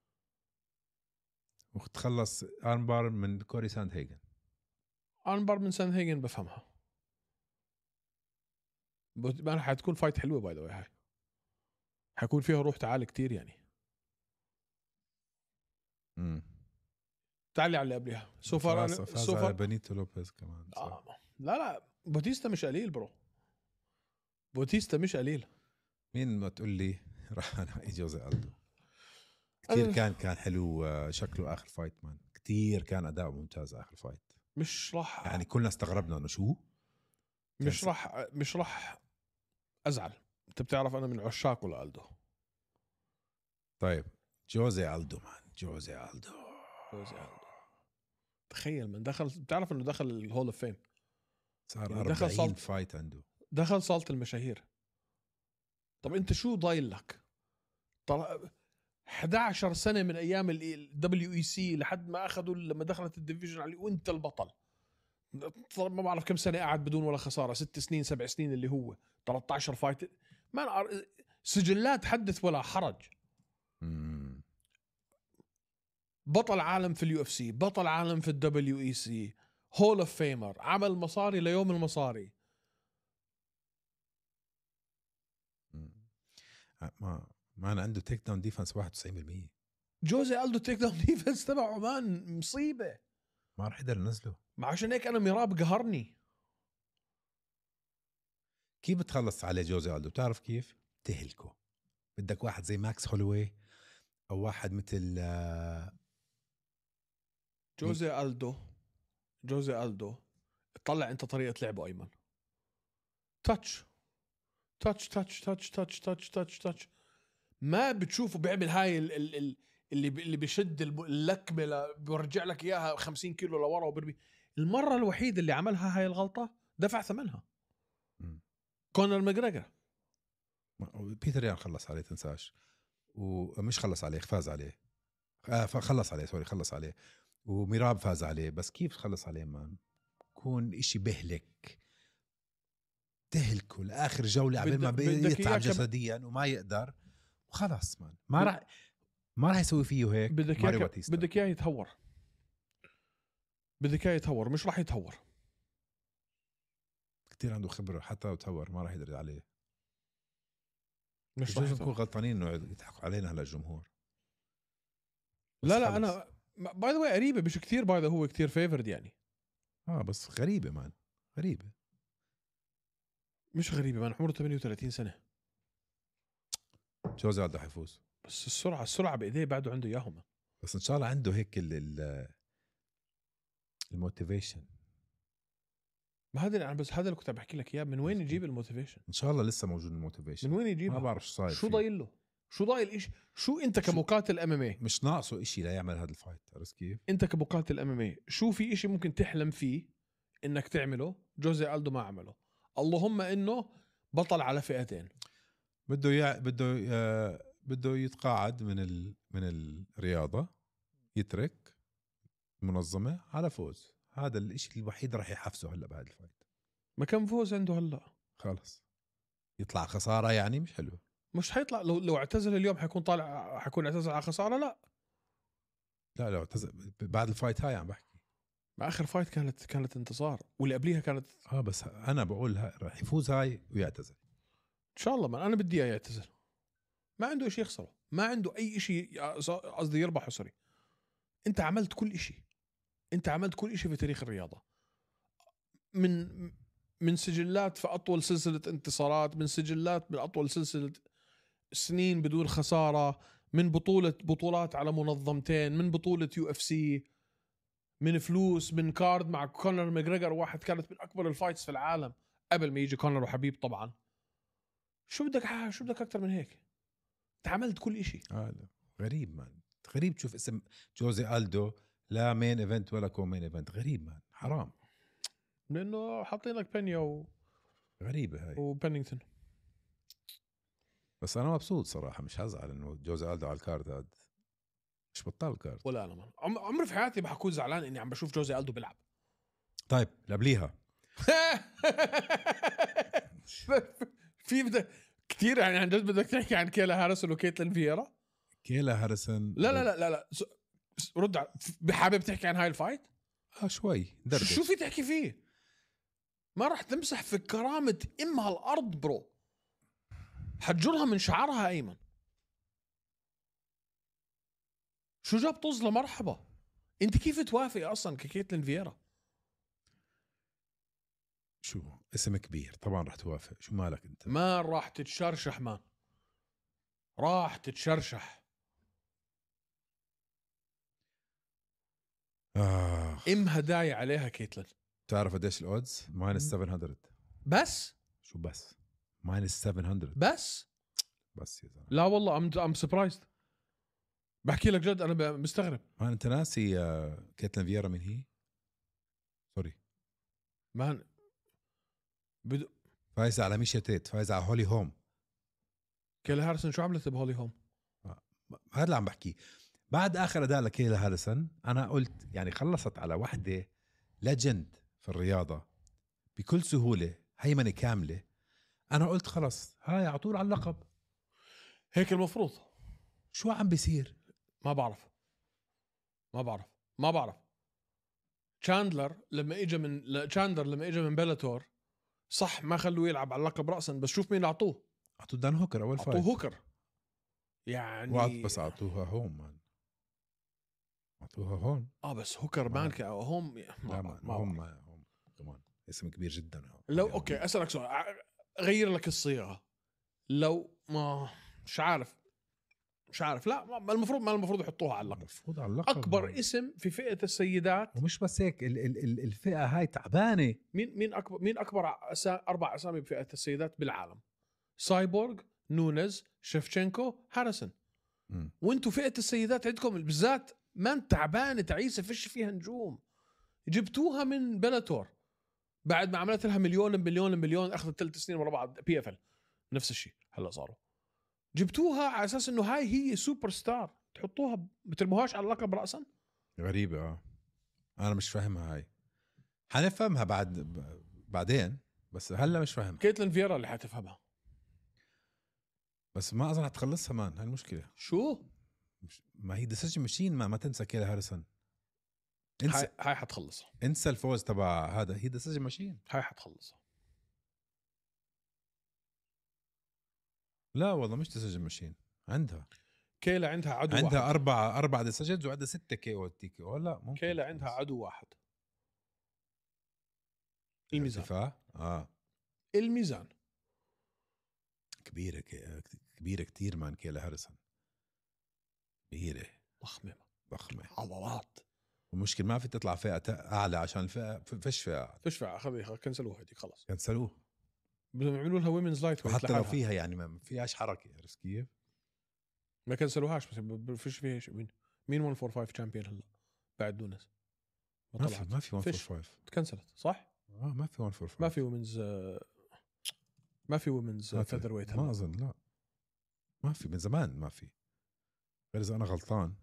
وتخلص ارمبار من كوري ساند هيجن. ارمبار من ساند هيجن بفهمها. ما حتكون فايت حلوه باي ذا واي. هاي حيكون فيها روح تعال كتير يعني. تعالي على اللي قبلها. فاز على بنيتو لوبيز كمان. لا بوتيستا مش قليل برو. بوتيستا مش قليل. مين ما تقول لي راح انا جوزي ألدو كتير. كان حلو شكله اخر فايت مان، كتير كان اداؤه ممتاز اخر فايت. مش راح يعني كلنا استغربنا انه شو. مش راح ازعل. انت بتعرف انا من عشاقه لألدو. طيب جوزي ألدو مان، جوزي ألدو تخيل من دخل، بتعرف انه دخل الهول اوف فيم، صار 40 فايت عنده، دخل صالة المشاهير. طب انت شو ضايل لك؟ 11 سنه من ايام الدبليو اي سي لحد ما اخذوا لما دخلت الديفيجن عليه وانت البطل. ما بعرف كم سنه قاعد بدون ولا خساره، 6 سنين 7 سنين اللي هو 13 فايت. ما سجلات حدث ولا حرج. بطل عالم في اليو اف سي، بطل عالم في الدبليو اي سي، هول اوف فيمر، عمل مصاري ليوم المصاري. ما أنا عنده تيك داون ديفنس 91%. جوزي ألدو تيك داون ديفنس تبعه مان مصيبه، ما راح يقدر ينزله. ما عشان هيك انا ميراب قهرني. كيف بتخلص عليه جوزي ألدو؟ بتعرف كيف؟ تهلكه. بدك واحد زي ماكس هولوي أو واحد مثل جوزي ألدو طلع انت طريقه لعبه ايمن. تاتش تاتش تاتش تاتش تاتش تاتش تاتش تاتش. ما بتشوفه بيعمل هاي اللي بيشد اللكمه بيرجع لك اياها 50 كيلو لورا وبرمي. المره الوحيده اللي عملها هاي الغلطه دفع ثمنها. كونر ماجريجر. بيتر يان خلص عليه تنساش، ومش خلص عليه، فاز عليه. خلص عليه، سوري، خلص عليه. وميراب فاز عليه. بس كيف خلص عليه مان؟ كون اشي بهلك، تهلكه لاخر جوله قبل ما يتعب جسديا وما يقدر، وخلاص مان. ما راح يسوي فيه هيك. بدك اياه يتهور، بدك اياه يتهور، مش راح يتهور. كتير عنده خبره، حتى لو تهور ما راح يقدر عليه. مش راح نكون غلطانين انه يضحكوا علينا هلا الجمهور. لا انا باي ذا واي قريبه، مش كثير باي ذا، هو كثير فيفرد يعني. بس غريبه مان، غريبه. مش غريبه مان، عمره 38 سنه. جوزي عنده حيفوز، بس السرعه بايديه بعده عنده اياهم. بس ان شاء الله عنده هيك الموتيفيشن. ما هذا بس هذا اللي كنت بحكي لك اياه. من وين يجيب الموتيفيشن؟ ان شاء الله لسه موجود الموتيفيشن. من وين يجيبها؟ ما بعرف صاير، شو ضايل له؟ شو ضايل ايش؟ شو انت كمقاتل ام ام اي مش ناقصه إشي ليعمل هذا الفايت؟ عرفت كيف؟ انت كمقاتل ام ام اي شو في إشي ممكن تحلم فيه انك تعمله جوزي ألدو ما عمله؟ اللهم انه بطل على فئتين. بده يتقاعد من الرياضه، يترك المنظمه على فوز. هذا الإشي الوحيد راح يحفزه هلا بهذا الفايت. ما كم فوز عنده هلا؟ خلص يطلع خساره يعني مش حلو. مش حيطلع. لو اعتزل اليوم حيكون اعتزل على خساره. لا لو اعتزل بعد الفايت هاي عم بحكي. ما اخر فايت كانت انتصار، واللي قبليها كانت بس انا بقول راح يفوز هاي ويعتزل ان شاء الله. ما انا بدي اياه يعتزل. ما عنده شيء يخسره، ما عنده اي شيء، قصدي يربحه. سوري، انت عملت كل شيء، انت عملت كل شيء في تاريخ الرياضه. من سجلات في اطول سلسله انتصارات، من سجلات من اطول سلسله سنين بدون خساره، من بطولات على منظمتين، من بطوله يو اف سي، من فلوس، من كارد مع كونر ماجريجر، واحد كانت من اكبر الفايتس في العالم قبل ما يجي كونر وحبيب طبعا. شو بدك اكثر من هيك؟ انت عملت كل إشي. غريب مان، غريب تشوف اسم جوزي ألدو لا مين ايفنت ولا كو مين ايفنت. غريب مان، حرام. لانه حاطين لك بينيا غريبه هاي وبنينغتون. بس انا مبسوط صراحه، مش هزعل انه جوزي ألدو على الكارد. هذا مش بطال كارد. ولا انا عمري في حياتي بحكون زعلان اني عم بشوف جوزي ألدو بيلعب. طيب قبليها في كثير يعني عن جد بدك تحكي عن كيلا هاريسون وكيتلين فييرا. كيلا هاريسون لا رد حابب تحكي عن هاي الفايت؟ شوي دردش. شو في تحكي فيه؟ ما راح تمسح في كرامة امها الارض برو، حتجرها من شعرها ايمن. شو جاب طز لمرحبا؟ انت كيف توافق اصلا ككيتلين فييرا؟ شو اسم كبير طبعا راح توافق. شو مالك انت؟ ما راح تتشرشح مان، راح تتشرشح. امها داي عليها كيتلين. تعرف قديش الاودز؟ -700. بس شو بس -700 بس يا زلمه. لا والله ام سربرايزد، بحكي لك جد انا مستغرب. ما انت ناسي كيتلين فييرا من هي؟ سوري مان فايزة على ميشا تيت، فايزة على هولي هوم. كيلا هاريسون شو عملت بهولي هوم؟ هذا اللي عم بحكيه. بعد اخر اداء لكيلا هاريسون انا قلت يعني خلصت على وحده ليجند في الرياضه بكل سهوله، هيمنه كامله. انا قلت خلص هاي على طول على اللقب. هيك المفروض. شو عم بيصير؟ ما بعرف. تشاندلر لما اجى من بيلاتور صح ما خلوه يلعب على اللقب رأسا، بس شوف مين اعطوه دان هوكر اول فايت. اعطوه هوكر يعني بس اعطوها هون مان. اعطوها هون. بس هوكر مان هوم لا هم كمان اسم كبير جدا. لو اوكي اسالك سؤال، غير لك الصيغه. لو ما مش عارف لا ما المفروض يحطوها على اللقب. المفروض على اللقب اكبر اسم في فئه السيدات. ومش بس هيك الفئه هاي تعبانه. مين اكبر 4 اسامي بفئه السيدات بالعالم؟ سايبورغ، نونز، شيفتشينكو، هاريسون. وانتوا فئه السيدات عندكم بالذات ما انت تعبانه تعيسه فيش فيها نجوم. جبتوها من بلاتور بعد ما عملت لها مليون اخذت 3 سنين ورا بعض PFL نفس الشيء هلا صاروا. جبتوها على اساس انه هاي هي سوبر ستار، تحطوها بترموهاش على اللقب راسا. غريبه. انا مش فاهمها هاي. حنفهمها بعدين بس هلا مش فاهم. كيتلين فييرا اللي حتفهمها، بس ما اظن حتخلصها مان. هاي المشكله. شو ما هي ديسيجن ماشين. ما تنسى كيلا هاريسون. هاي حتخلصها. انسى الفوز تبع هذا. هي ديسيجن ماشين. هاي حتخلصها. لا والله مش ديسيجن ماشين. عندها كيلا عندها عدو عندها واحد. أربعة ديسيجنز وعندها 6 KO TKO. لا ممكن. كيلا عندها عدو واحد، الميزان. الميزان كبيرة كتير مان. كيلا هاريسون كبيرة ضخمة عضلات. المشكلة ما في تطلع فئة أعلى عشان الفئة فيش فئة خذي كنسلوها هذيك خلاص. كنسلوه. بدهم يعملوا لها ويمنز لايت ويت. حتى لو فيها يعني ما فيهاش حركة. عرفت كيف؟ ما كنسلوهاش بس فيش فيها شيء. مين 145 تشامبيون هلا بعد نونس؟ ما في 145 تكنسلت صح؟ ما في 145. ما في ويمنز فيذر ويت ما اظن. لا ما في من زمان. ما في غير اذا انا غلطان.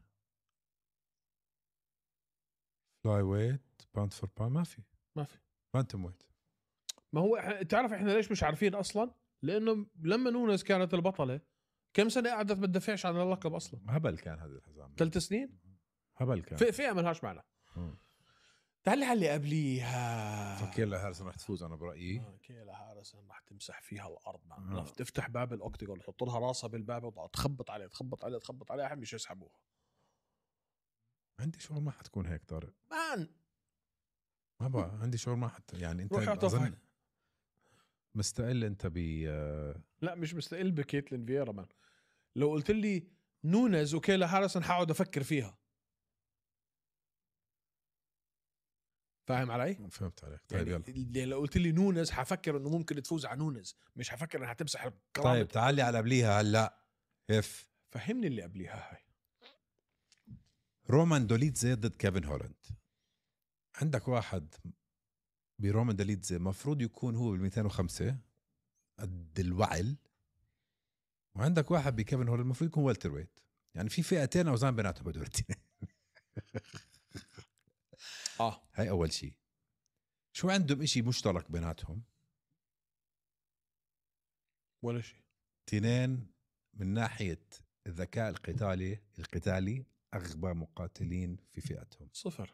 فلاي ويت باوند فور باوند ما في بانتم ويت. ما هو تعرف احنا ليش مش عارفين اصلا؟ لانه لما نونز كانت البطله كم سنه قعدت ما تدافعش عن اللقب اصلا. هبل كان هذا الحزام. 3 سنين هبل كان. فئه ملهاش معنى. تعال على اللي قبليها. فكيلا هاريسون رح تفوز انا برايي. كيلا هاريسون رح تمسح فيها الارض. تفتح باب الاوكتاجون تحط لها راسها بالباب وتخبط عليه اهم شيء يسحبوها. عندي شعور ما حتكون هيك طارق مان. ما بقى عندي شعور ما يعني انت أظن مستقل انت لا مش مستقل بكيتلين فييرا مان. لو قلت لي نونز وكيلا هاريسون حاقعد افكر فيها. فاهم علي؟ فهمت عليك. طيب يعني لو قلت لي نونز حفكر انه ممكن تفوز على نونز، مش حفكر انها تمسح الكرامة. طيب تعالي على قبليها هلا. فهمني اللي قبليها. هاي رومان دوليتزي ضد كيفن هولاند. عندك واحد برومان دوليتزي مفروض يكون هو بال205 قد الوعل، وعندك واحد بكيفن هولاند المفروض يكون والتر ويت. يعني في فئتين اوزان بيناتهم بدورتين. هاي اول شيء. شو عندهم اشي مشترك بيناتهم؟ ولا شيء. تنين من ناحية الذكاء القتالي أغبى مقاتلين في فئتهم. 0.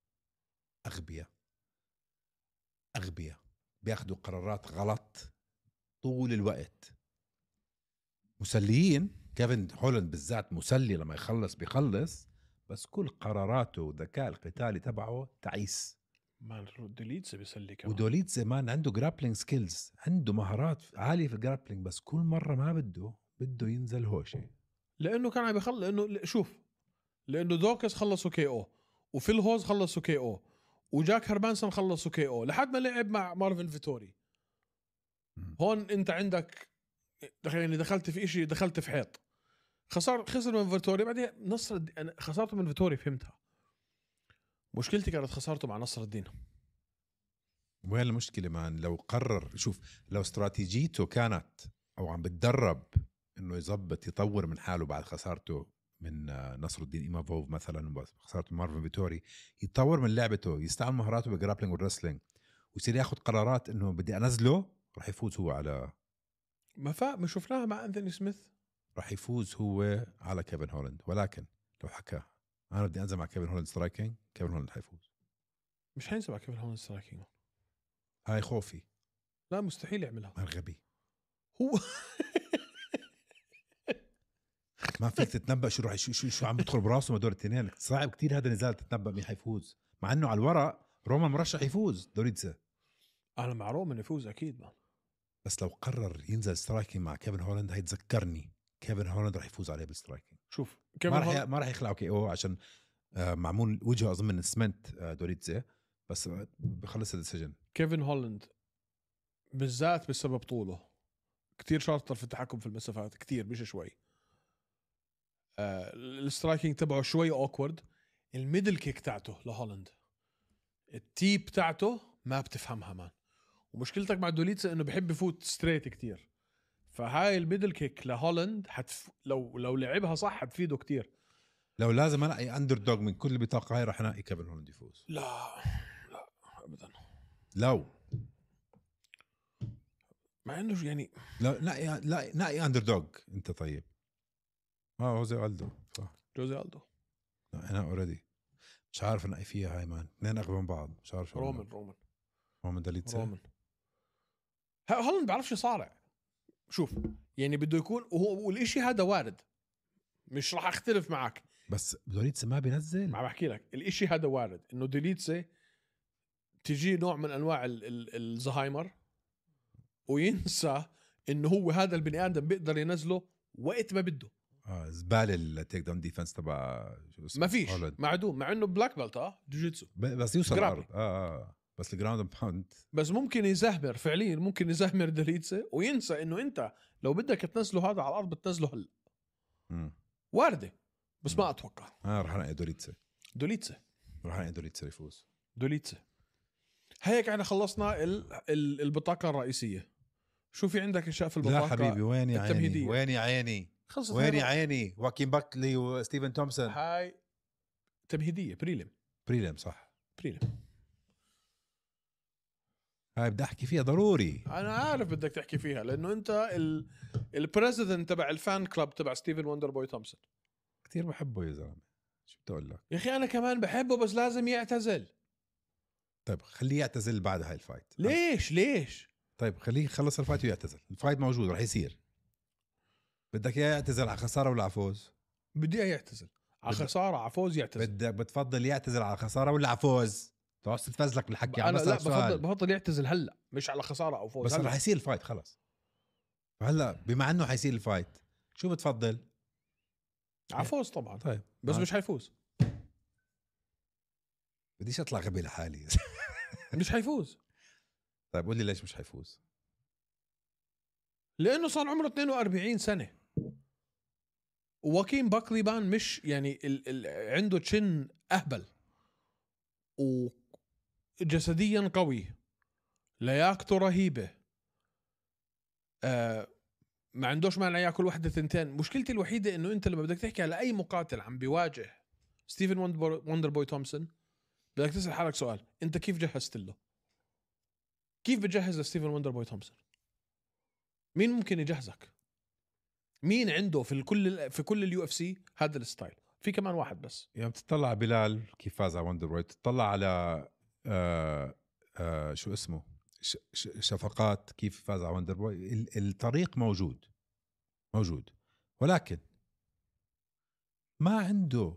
أغبياء بياخدوا قرارات غلط طول الوقت. مسليين. كيفن هولاند بالذات مسلي، لما بيخلص بس كل قراراته والذكاء القتالي تبعه تعيس. مان دوليتزي بيسلي كمان. ودوليتزي مان عنده جرابلينج سكيلز، عنده مهارات عالية في الجرابلينج، بس كل مرة ما بده ينزل هوشي. لأنه كان عم يخلص. لأنه شوف، لأنه دوكس خلصوا KO وفيل هوز خلصوا KO وجاك هرمانسون خلصوا KO لحد ما لعب مع مارفن فيتوري. هون أنت عندك يعني دخلت في إشي، دخلت في حيط. خسر من فيتوري، بعدين أنا خسرته من فيتوري فهمتها. مشكلتي كانت خسارته مع نصر الدين. وين المشكلة مان؟ لو قرر، شوف، لو استراتيجيته كانت أو عم بتدرب انه يظبط يطور من حاله بعد خسارته من نصر الدين إيمافوف مثلا، خسارته من مارفن فيتوري، يتطور من لعبته، يستعمل مهاراته بالجرابلينج والرسلينج، ويصير ياخذ قرارات انه بدي انزله، راح يفوز هو على ما شفناها مع أنثوني سميث. راح يفوز هو على كيفن هولاند. ولكن لو حكى انا بدي انزل مع كيفن هولاند سترايكينج، كيفن هولاند حيفوز. مش حينسى مع كيفن هولاند سترايكينج. هاي خوفي. لا مستحيل يعملها ما غبي. هو. ما فيك تتنبأ شو راح شو عم بدخل براسه هدول الاثنين. صعب كتير هذا النزال تتنبأ مين حيفوز، مع انه على الورق رومان مرشح يفوز دوريتسا. انا مع رومان يفوز اكيد مان. بس لو قرر ينزل سترايكينج مع كيفن هولاند هيتذكرني كيفن هولاند راح يفوز عليه بالسترايكينج. شوف ما راح يخلعه كي او عشان معمول وجهه اظن من السمنت دوريتسا، بس بخلص السجن. كيفن هولاند بالذات بسبب طوله كتير شاطر في التحكم في المسافات كتير مش شوي. السترايكينج تبعه شوي اوكورد. الميدل كيك تاعته لهولاند التيب تاعته ما بتفهمها مان. ومشكلتك مع دوليتسا انه بحب يفوت ستريت كتير، فهاي الميدل كيك لهولاند لو لعبها صح حتفيده كتير. لو لازم الاقي اندر دوغ من كل بطاقه هاي راح الاقي كيفن هولاند يفوز. لا ابدا. لو مع انه يعني لا لا اندر دوغ انت. طيب هوزي ألدو صح. جوزي ألدو. انا اوريدي مش عارف انقي فيها هاي مان. اثنين اغبى من بعض. مش عارف شو رومان داليتسا. هولاند بعرفش يصارع. شوف يعني بده يكون والاشي هذا وارد، مش راح اختلف معك، بس دوليتسا ما بينزل. ما بحكي لك الاشي هذا وارد انه دوليتسا تجي نوع من انواع الزهايمر وينسى انه هو هذا البني ادم بيقدر ينزله وقت ما بده. زباله التيك داون ديفنس تبع ما فيش معدوم، مع انه بلاك بيلت جوجيتسو بس يوصل الارض. بس الجراوند باوند بس ممكن يزهمر فعليا، ممكن يزهمر دوليتسا وينسى انه انت لو بدك تنزله هذا على الارض بتنزله هلا. وارده بس ما اتوقع. راح انقي دوليتسا راح انقي دوليتسا يفوز. دوليتسا. هيك احنا خلصنا البطاقه الرئيسيه. شو في عندك اشياء في البطاقه؟ لا حبيبي وين يا التمهيدية. وين يا عيني وين يا عيني واكين باكلي وستيفن تومسون. هاي تمهيديه بريلم صح. بريلم هاي بدي احكي فيها ضروري. انا عارف بدك تحكي فيها لانه انت البريزيدنت تبع الفان كلاب تبع ستيفن وندر بوي تومسون. كثير بحبه يا زلمه. شو بدي اقول لك يا اخي انا كمان بحبه بس لازم يعتزل. طيب خليه يعتزل بعد هاي الفايت. ليش طيب خليه يخلص الفايت ويعتزل. الفايت موجود راح يصير. بدك اياه يعتزل على خساره ولا على فوز؟ بدي يعتزل على خساره على فوز. يعتزل. بدك بتفضل يعتزل على خساره ولا على فوز؟ تقعد تتفزلك بالحكي. انا لا بفضل يعتزل هلا مش على خساره او فوز. بس راح يصير الفايت خلص. فهلا بما انه حيصير الفايت شو بتفضل؟ على فوز طبعا. طيب بس مش حيفوز. بديش اطلع غبي لحالي. مش حيفوز. طيب قول لي ليش مش حيفوز؟ لانه صار عمره 42 سنه. وواكين باكلي بان مش يعني عنده تشن اهبل وجسديا قوي، لياقته رهيبه. ما عندوش مانع ياكل واحدة ثنتين. مشكلتي الوحيدة انه انت لما بدك تحكي على اي مقاتل عم بيواجه ستيفن وندر بوي تومسون بدك تسأل حالك سؤال: انت كيف جهزت له؟ كيف بتجهز لستيفن وندر بوي تومسون؟ مين ممكن يجهزك؟ مين عنده في كل اليو اف سي هذا الستايل؟ في كمان واحد بس. يعني بتطلع على بلال كيف فاز على وندر بوي، تطلع على شو اسمه شفقات كيف فاز على وندر بوي. الطريق موجود ولكن ما عنده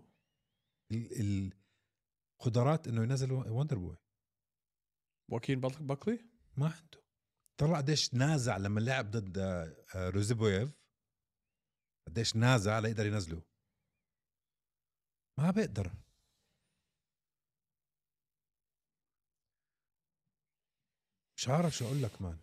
القدرات انه ينزل وندر بوي. واكين باكلي ما عنده. طلع قديش نازع لما لعب ضد روزيبويف، قديش نازع ليقدر ينزله. ما بيقدر. مش عارف شو اقول لك مان.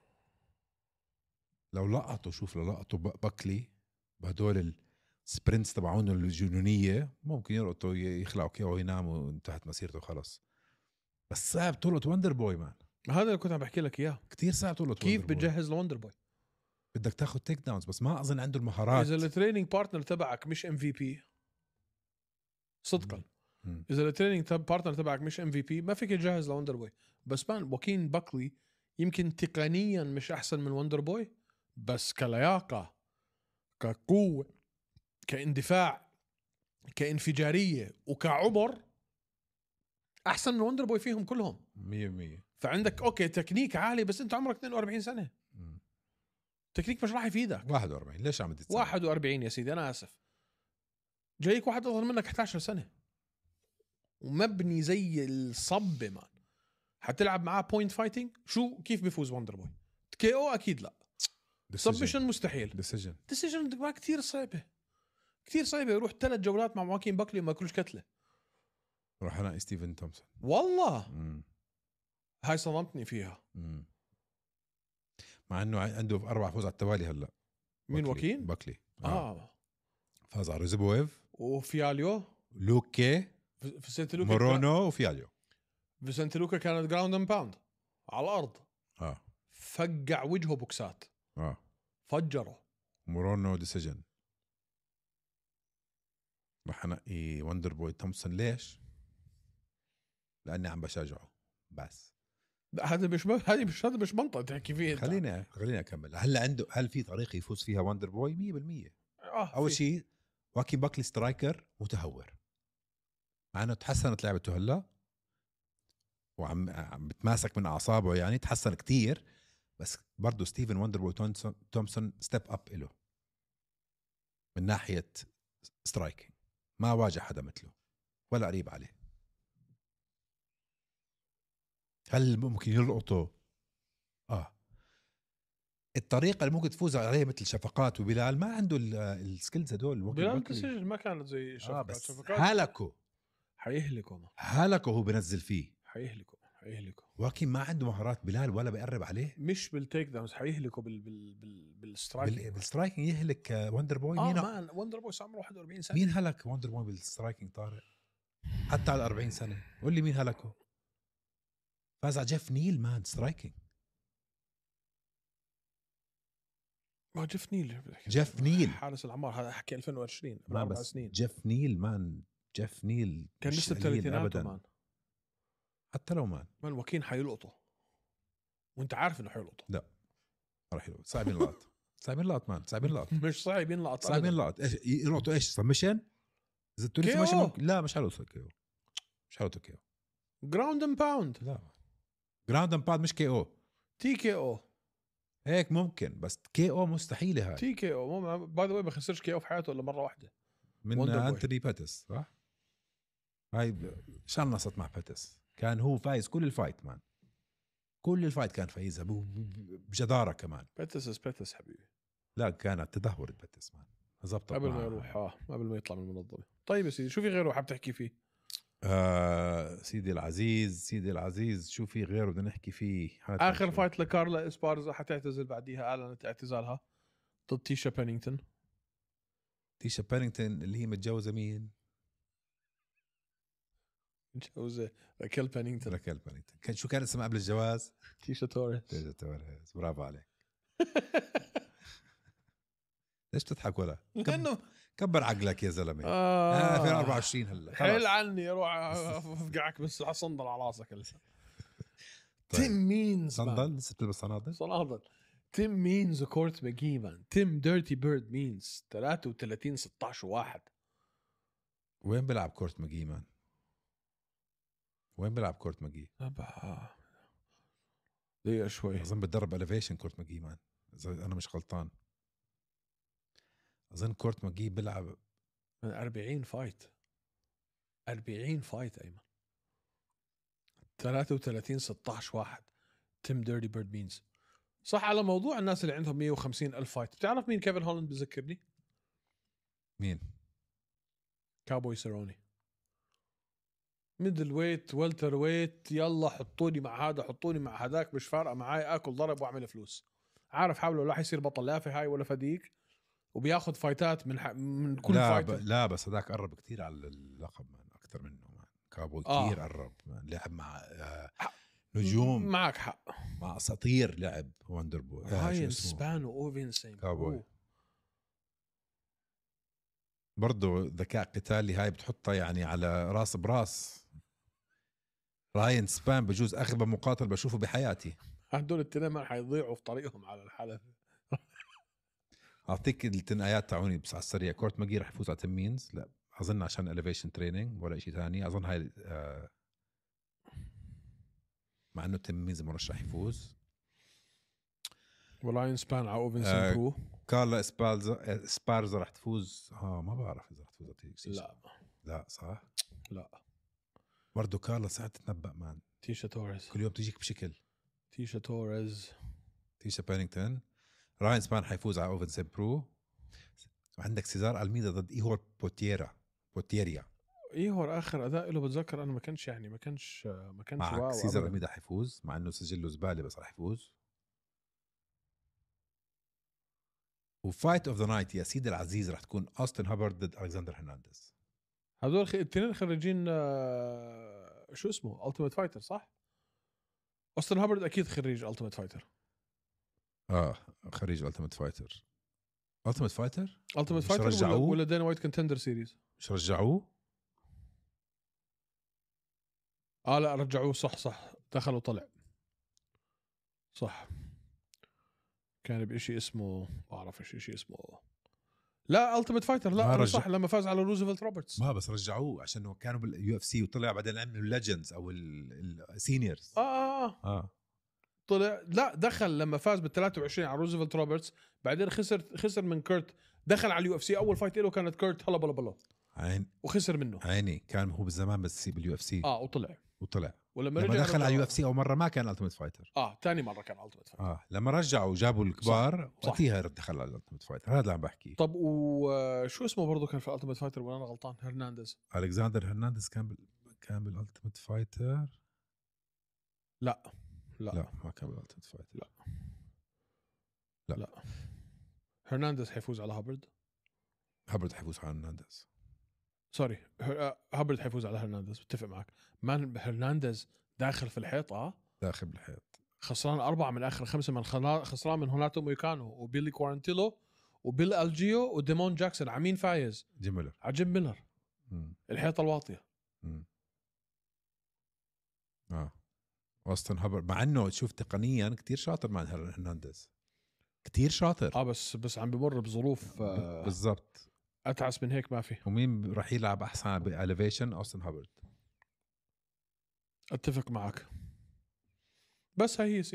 لو لقطوا باكلي بهدول السبرنتس تبعون الجنونيه ممكن يلقطوا يخلعوا كيه ويناموا وانتهت مسيرته خلص. بس صعب تلقط وندر بوي مان. هذا اللي كنت عم بحكي لك اياه. كتير صعب تلقط. كيف بتجهز لوندر بوي؟ بدك تاخذ تيك داونز بس ما اظن عنده المهارات. اذا التريننج بارتنر تبعك مش MVP صدقا، مم. اذا التريننج بارتنر تبعك مش MVP ما فيك تجهز لوندر بوي. بس مان واكين باكلي يمكن تقنيا مش احسن من وندر بوي، بس كلياقه، كقوه، كاندفاع، كانفجاريه، وكعمر احسن من وندر بوي فيهم كلهم. 100%. فعندك اوكي تكنيك عالي، بس انت عمرك 42 سنه، مم. تكنيك مش راح يفيدك. 41 ليش عم تتسمع؟ 41 يا سيدي انا اسف، جايك واحد اصغر منك 11 سنه ومبني زي الصب مان، حتلعب معاه بوينت فايتنج. شو كيف بيفوز وندر بوي؟ KO اكيد لا، سبشن مستحيل، ديسيجن ما كثير صعبه، كثير صعبه. يروح 3 جولات مع واكين باكلي وما كلش كتله. راح انا ستيفن تومسون والله هاي صدمتني فيها. مع انه عنده 4 فوز على التوالي هلا. مين واكين؟ باكلي فاز على ريزبويف وفياليو، لوكي، فيسنتي لوكا، مورونو وفياليو. فيسنتي لوكا كانت جراوند اند باوند على الارض، فقع وجهه بوكسات، فجره. مورونو ديسيجن. رح انقي وندر بوي تومسون. ليش؟ لاني عم بشجعه بس. هذا مش منطق تحكي فيه. خليني اكمل. هل في طريقه يفوز فيها وندر بوي؟ 100%. اول شيء واكين باكلي سترايكر متهور، مع انه تحسنت لعبته هلا وعم بتماسك من اعصابه، يعني تحسن كتير، بس برضه ستيفن وندر بوي تومسون ستيب اب له من ناحيه سترايكينج. ما واجه حدا مثله ولا قريب عليه. هل ممكن يلقطه؟ الطريقه اللي ممكن تفوز عليه مثل شفقات وبلال ما عنده السكيلز هدول. بلال تسجل ما كانت زي شفقات. بس شفقات هلكه هو بنزل فيه، حيهلكه. واكين ما عنده مهارات بلال ولا بيقرب عليه. مش بالتيك داونز، حيهلكه بالسترايكينج. بالسترايكينج يهلك وندر بوي. مين مان وندر بوي عمره 41 سنه. مين هلك وندر بوي بالسترايكينج طارق؟ حتى على 40 سنه قول لي مين هلكه؟ فاز على جيف نيل مان سترايكينج. ما جيف نيل حارس العمار، هذا حكي 2020 من ما 4 بس سنين. جيف نيل مان، جيف نيل كان لسه بثلاثيناته مان. حتى لو مان واكين حيلقطه وانت عارف انه حيلقطه. لا راح يلقط. صعبين لقط صعبين لقط مان، صعبين لقط مش صعبين لقط، صعبين لقط. ايش يلقطوا؟ ايش سبمشن؟ اذا تقول سبمشن ممكن. لا مش حلو كيو، مش حلو كيو. جراوند اند باوند. لا جراوند اند باوند مش KO. TKO هيك ممكن، بس KO مستحيله. هاي TKO باي ذا واي ما خسرش KO في حياته الا مره واحده من أنتوني باتس، صح؟ هاي شنصت مع باتس، كان هو فايز كل الفايت مان، كل الفايت كان فايزها بجدارة كمان. باتس حبيبي. لا كانت تدهورت باتس مان، زبطت قبل ما يروح قبل ما يطلع من المنظمة. طيب يا سيدي شو في غيره حاب تحكي فيه؟ سيدي العزيز شو في غيره بدنا نحكي فيه؟ آخر فايت لكارلا إسبارزا حتعتزل بعديها، أعلنت اعتزالها ضد تيشا بينينغتون. اللي هي متجوزة مين؟ متجوزة راكيل بينينغتون. كان شو كان اسمها قبل الجواز؟ تيشا توريس. برافو عليك. ليش تضحك ولا؟ لأنه كبر عقلك يا زلمه. 2024 هلا حيل عني اروح افقعك بس صندل على راسك. طيب. تيم مينز صندل لسه تلبس صنادل. تيم مينز وكورت ماجي مان. تيم ديرتي بيرد مينز 33-16-1. وين بيلعب كورت ماجي مان؟ وين بيلعب كورت ماجي؟ دقيقة شوي. اظن بتدرب اليفيشن كورت ماجي مان اذا انا مش غلطان. اظن كورت ماجي بيلعب من 40 فايت. 40 فايت ايمن. 33-16-1. تيم ديرتي بيرد مينز. صح. على موضوع الناس اللي عندهم 150,000 فايت، بتعرف مين كيفن هولاند بذكرني؟ مين؟ كابوي سيروني. ميدل ويت، والتر ويت، يلا حطوني مع هذا حطوني مع هذاك، مش فارقه معاي، اكل ضرب واعمل فلوس. عارف حاوله لا يصير بطل لا في هاي ولا فديك، وبياخذ فايتات من كل فايت. لا بس هذاك قرب كتير على اللقب مان، اكثر منه مان. كابوي كتير قرب مان. لعب مع نجوم معك حق. مع اساطير لعب وندر بوي. راين سبان واوفين سين كابوي. برضو ذكاء قتالي هاي بتحطها يعني على راس براس. راين سبان بجوز اغبى مقاتل بشوفه بحياتي. هدول التنين ما حيضيعوا في طريقهم على الحلبة. اعطيك التنقايات تاعوني بس على السريع. كورت ماجي رح يفوز على تيم مينز. لا اظن عشان اليفيشن تريننج ولا شيء ثاني. اظن هاي مع انه تيم مينز مرشح يفوز. وراين سبان على اوفين سين برو. كارلا اسبارزا رح تفوز. ما بعرف اذا رح تفوز. لا صح. لا برضه كارلا ساعة تتنبأ مان. تيشا توريز كل يوم تجيك بشكل. تيشا توريز. تيشا بانينغتون. راين سبان حيفوز على اوفن سين برو. وعندك سيزار الميدا ضد ايهور بوتيريا. ايهور اخر اداء له بتذكر انا ما كانش واو. سيزار الميدا حيفوز مع انه سجله زباله بس راح يفوز. وفايت اوف ذا نايت يا سيدي العزيز راح تكون اوستن هابرد ضد الكسندر هرنانديز. هذول الاثنين خريجين شو اسمه التيمت فايتر صح؟ اوستن هابرد اكيد خريج التيمت فايتر. خريج التيمت فايتر. التيمت فايتر ولا دينا وايت كونتندر سيريز. مش رجعوه؟ لا رجعوه. صح دخل وطلع. صح كان بشيء اسمه ما اعرف ايش شيء اسمه. لا التيمت فايتر لا صح لما فاز على روزفلت روبرتس. ما بس رجعوه عشان كانوا باليو اف سي وطلع بعدين عملوا الليجندز او السينيورز. طلع لا دخل لما فاز بال23 على روزفلت روبرتس. بعدين خسر من كيرت. دخل على اليو اف سي اول فايت له كانت كيرت هلا بلا وخسر منه. عيني كان هو بالزمان بس باليو اف سي. وطلع ولما لما دخل على اليو اف سي اول مره ما كان التيمت فايتر. ثاني مره كان التيمت فايتر. لما رجعوا جابوا الكبار وقتها دخل على التيمت فايتر. هذا اللي عم بحكي. طب وشو اسمه برضه كان في التيمت فايتر وانا غلطان؟ هرنانديز. الكسندر هرنانديز كان بالالتيمت فايتر. لا ما كان بالالتيمت فايتر. لا هرنانديز حيفوز على هابرد حيفوز على هرنانديز. سوري هابرد حيفوز على هرنانديز. بتفق معك. مان هرنانديز داخل في الحيط. داخل بالحيط. خسران 4 من آخر 5 من خسران من هوناتو مويكانو وبيلي كوارنتيلو وبيل ألجيو وديمون جاكسون. عمين فايز؟ جيم ميلر. الحيطة الواطية. أوستن هابرد مع انه تشوف تقنيا كتير شاطر مع هرنانديز. كتير شاطر. بس عم بمر بظروف بالضبط. اتعس من هيك ما في. ومين راح يلعب احسن باليفيشن؟ أوستن هابرد. اتفق معك. بس هاي هي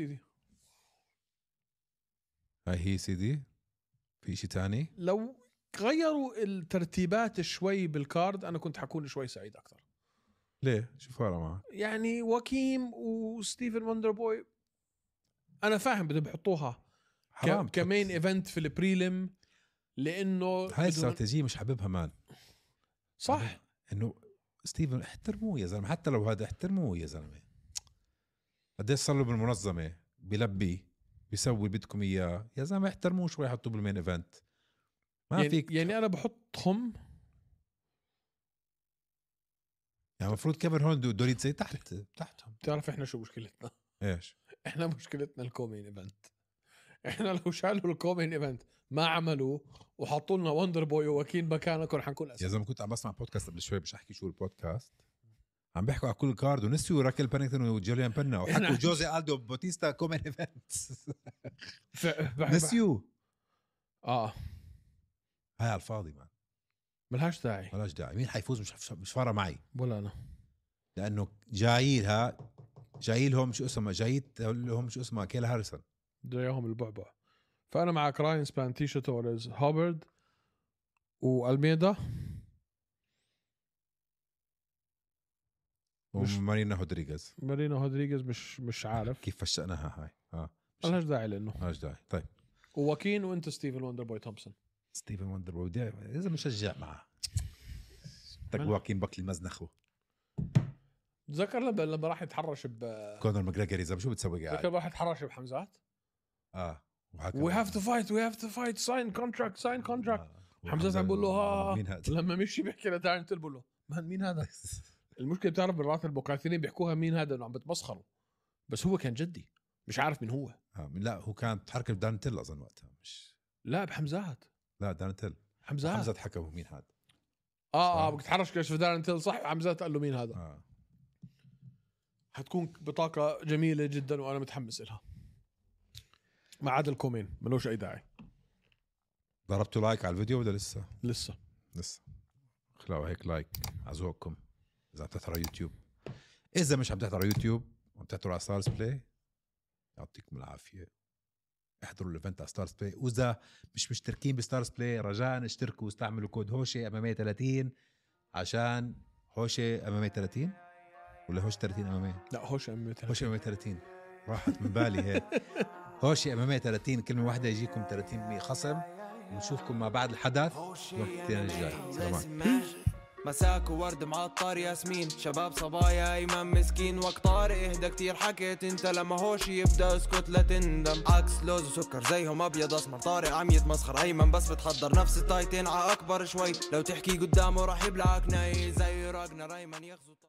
سيدي. في شيء تاني؟ لو غيروا الترتيبات شوي بالكارد انا كنت حكون شوي سعيد اكثر. ليه؟ شو فارق معك؟ يعني واكيم وستيفن وندر بوي انا فاهم بدهم يحطوها كمين ايفنت في البريلم لانه هاي استراتيجيه مش حاببها مان. صح انه ستيفن احترموه يا زلمه. حتى لو هذا احترموه يا زلمه. قديش صار له بالمنظمه بيلبي بيسوي بدكم اياه يا زلمه. احترموه شوي. حطوه بالمين ايفنت. ما فيك يعني انا بحطهم يعني المفروض كيفن هون دوريت زي تحتهم. بتعرف احنا شو مشكلتنا؟ ايش احنا مشكلتنا الكومين ايفنت. احنا لو شالوا الكومين ايفنت ما عملوا وحطوا لنا وندر بوي ووكيل مكانه كنا حنكون يا زلمه. كنت عم بسمع بودكاست قبل شوي مش احكي شو البودكاست. عم بيحكوا على كل كارد ونسيوا راكل بانينغتون وجوليان بنا وحكوا جوزي ألدو بوتيستا كومين ايفنت. نسيوا. هاي على الفاضي ما ملهاش داعي. مين حيفوز مش فارق معي ولا انا. لانه جاي لهم شو اسمه كيلا هاريسون. جايهم البعبع. فانا معك راين سبان تيشا توريز هابرد والميدا ومارينا هودريغيز. مش عارف كيف فشقناها هاي. ملهاش داعي لانه ملهاش داعي. طيب وواكين وانت ستيفن وندر بوي تومسون. ستيفن وندر بوي اذا مشجع معه واكين بكلي مزنخه. تذكر لما راح يتحرش كونر ماجريجر اذا شو بتسوي قاعد. تذكر راح يتحرش بحمزات. we have to fight sign contract. حمزات عم بقول له لما مشي بيحكي لتارن بقول له مين هذا. المشكله بتعرف بالرات المقاتلين بيحكوها مين هذا انه عم بتمسخروا بس هو كان جدي، مش عارف مين هو. لا هو كانت حركه دانتيل اظن وقتها، مش لا بحمزات. لا دانتيل حمزات. حمزات حكوا مين هذا. بتحرش كشف دانتيل صح. حمزات قال له مين هذا. حتكون بطاقة جميلة جدا وأنا متحمس لها. ما عدا الكومين ملوش أي داعي. ضربتوا لايك على الفيديو ولا لسه خلاوا هيك لايك عزوكم إذا عم تحضروا يوتيوب. إذا مش عم تحضروا يوتيوب وعم تحضروا على ستارز بلاي يعطيكم العافية، احضروا الايفنت على ستارز بلاي. وإذا مش مشتركين بستارز بلاي رجاء اشتركوا واستعملوا كود هوشي أمامية 30 عشان هوشي أمامية 30 ولا هوش 30 أمامية؟ لا هوشي أمامية 30. هوشي أمامية 30 راحت من بالي هيك. هوشي أمامية 30 كلمة واحدة يجيكم 30% خصم. ونشوفكم ما بعد الحدث يوم الاثنين الجاي. سلامات. مساك وورد معطر ياسمين، شباب صبايا ايمن مسكين، وقت طارق اهدى كتير حكيت انت، لما هوشي يبدا اسكت لا تندم. عكس لوز وسكر زيهم ابيض اسمر، طارق عم يتمسخر، ايمن بس بتحضر نفس التايتين ع اكبر شوي، لو تحكي قدامه راح يبلعك ناي زي راجنا. ايمن يغزو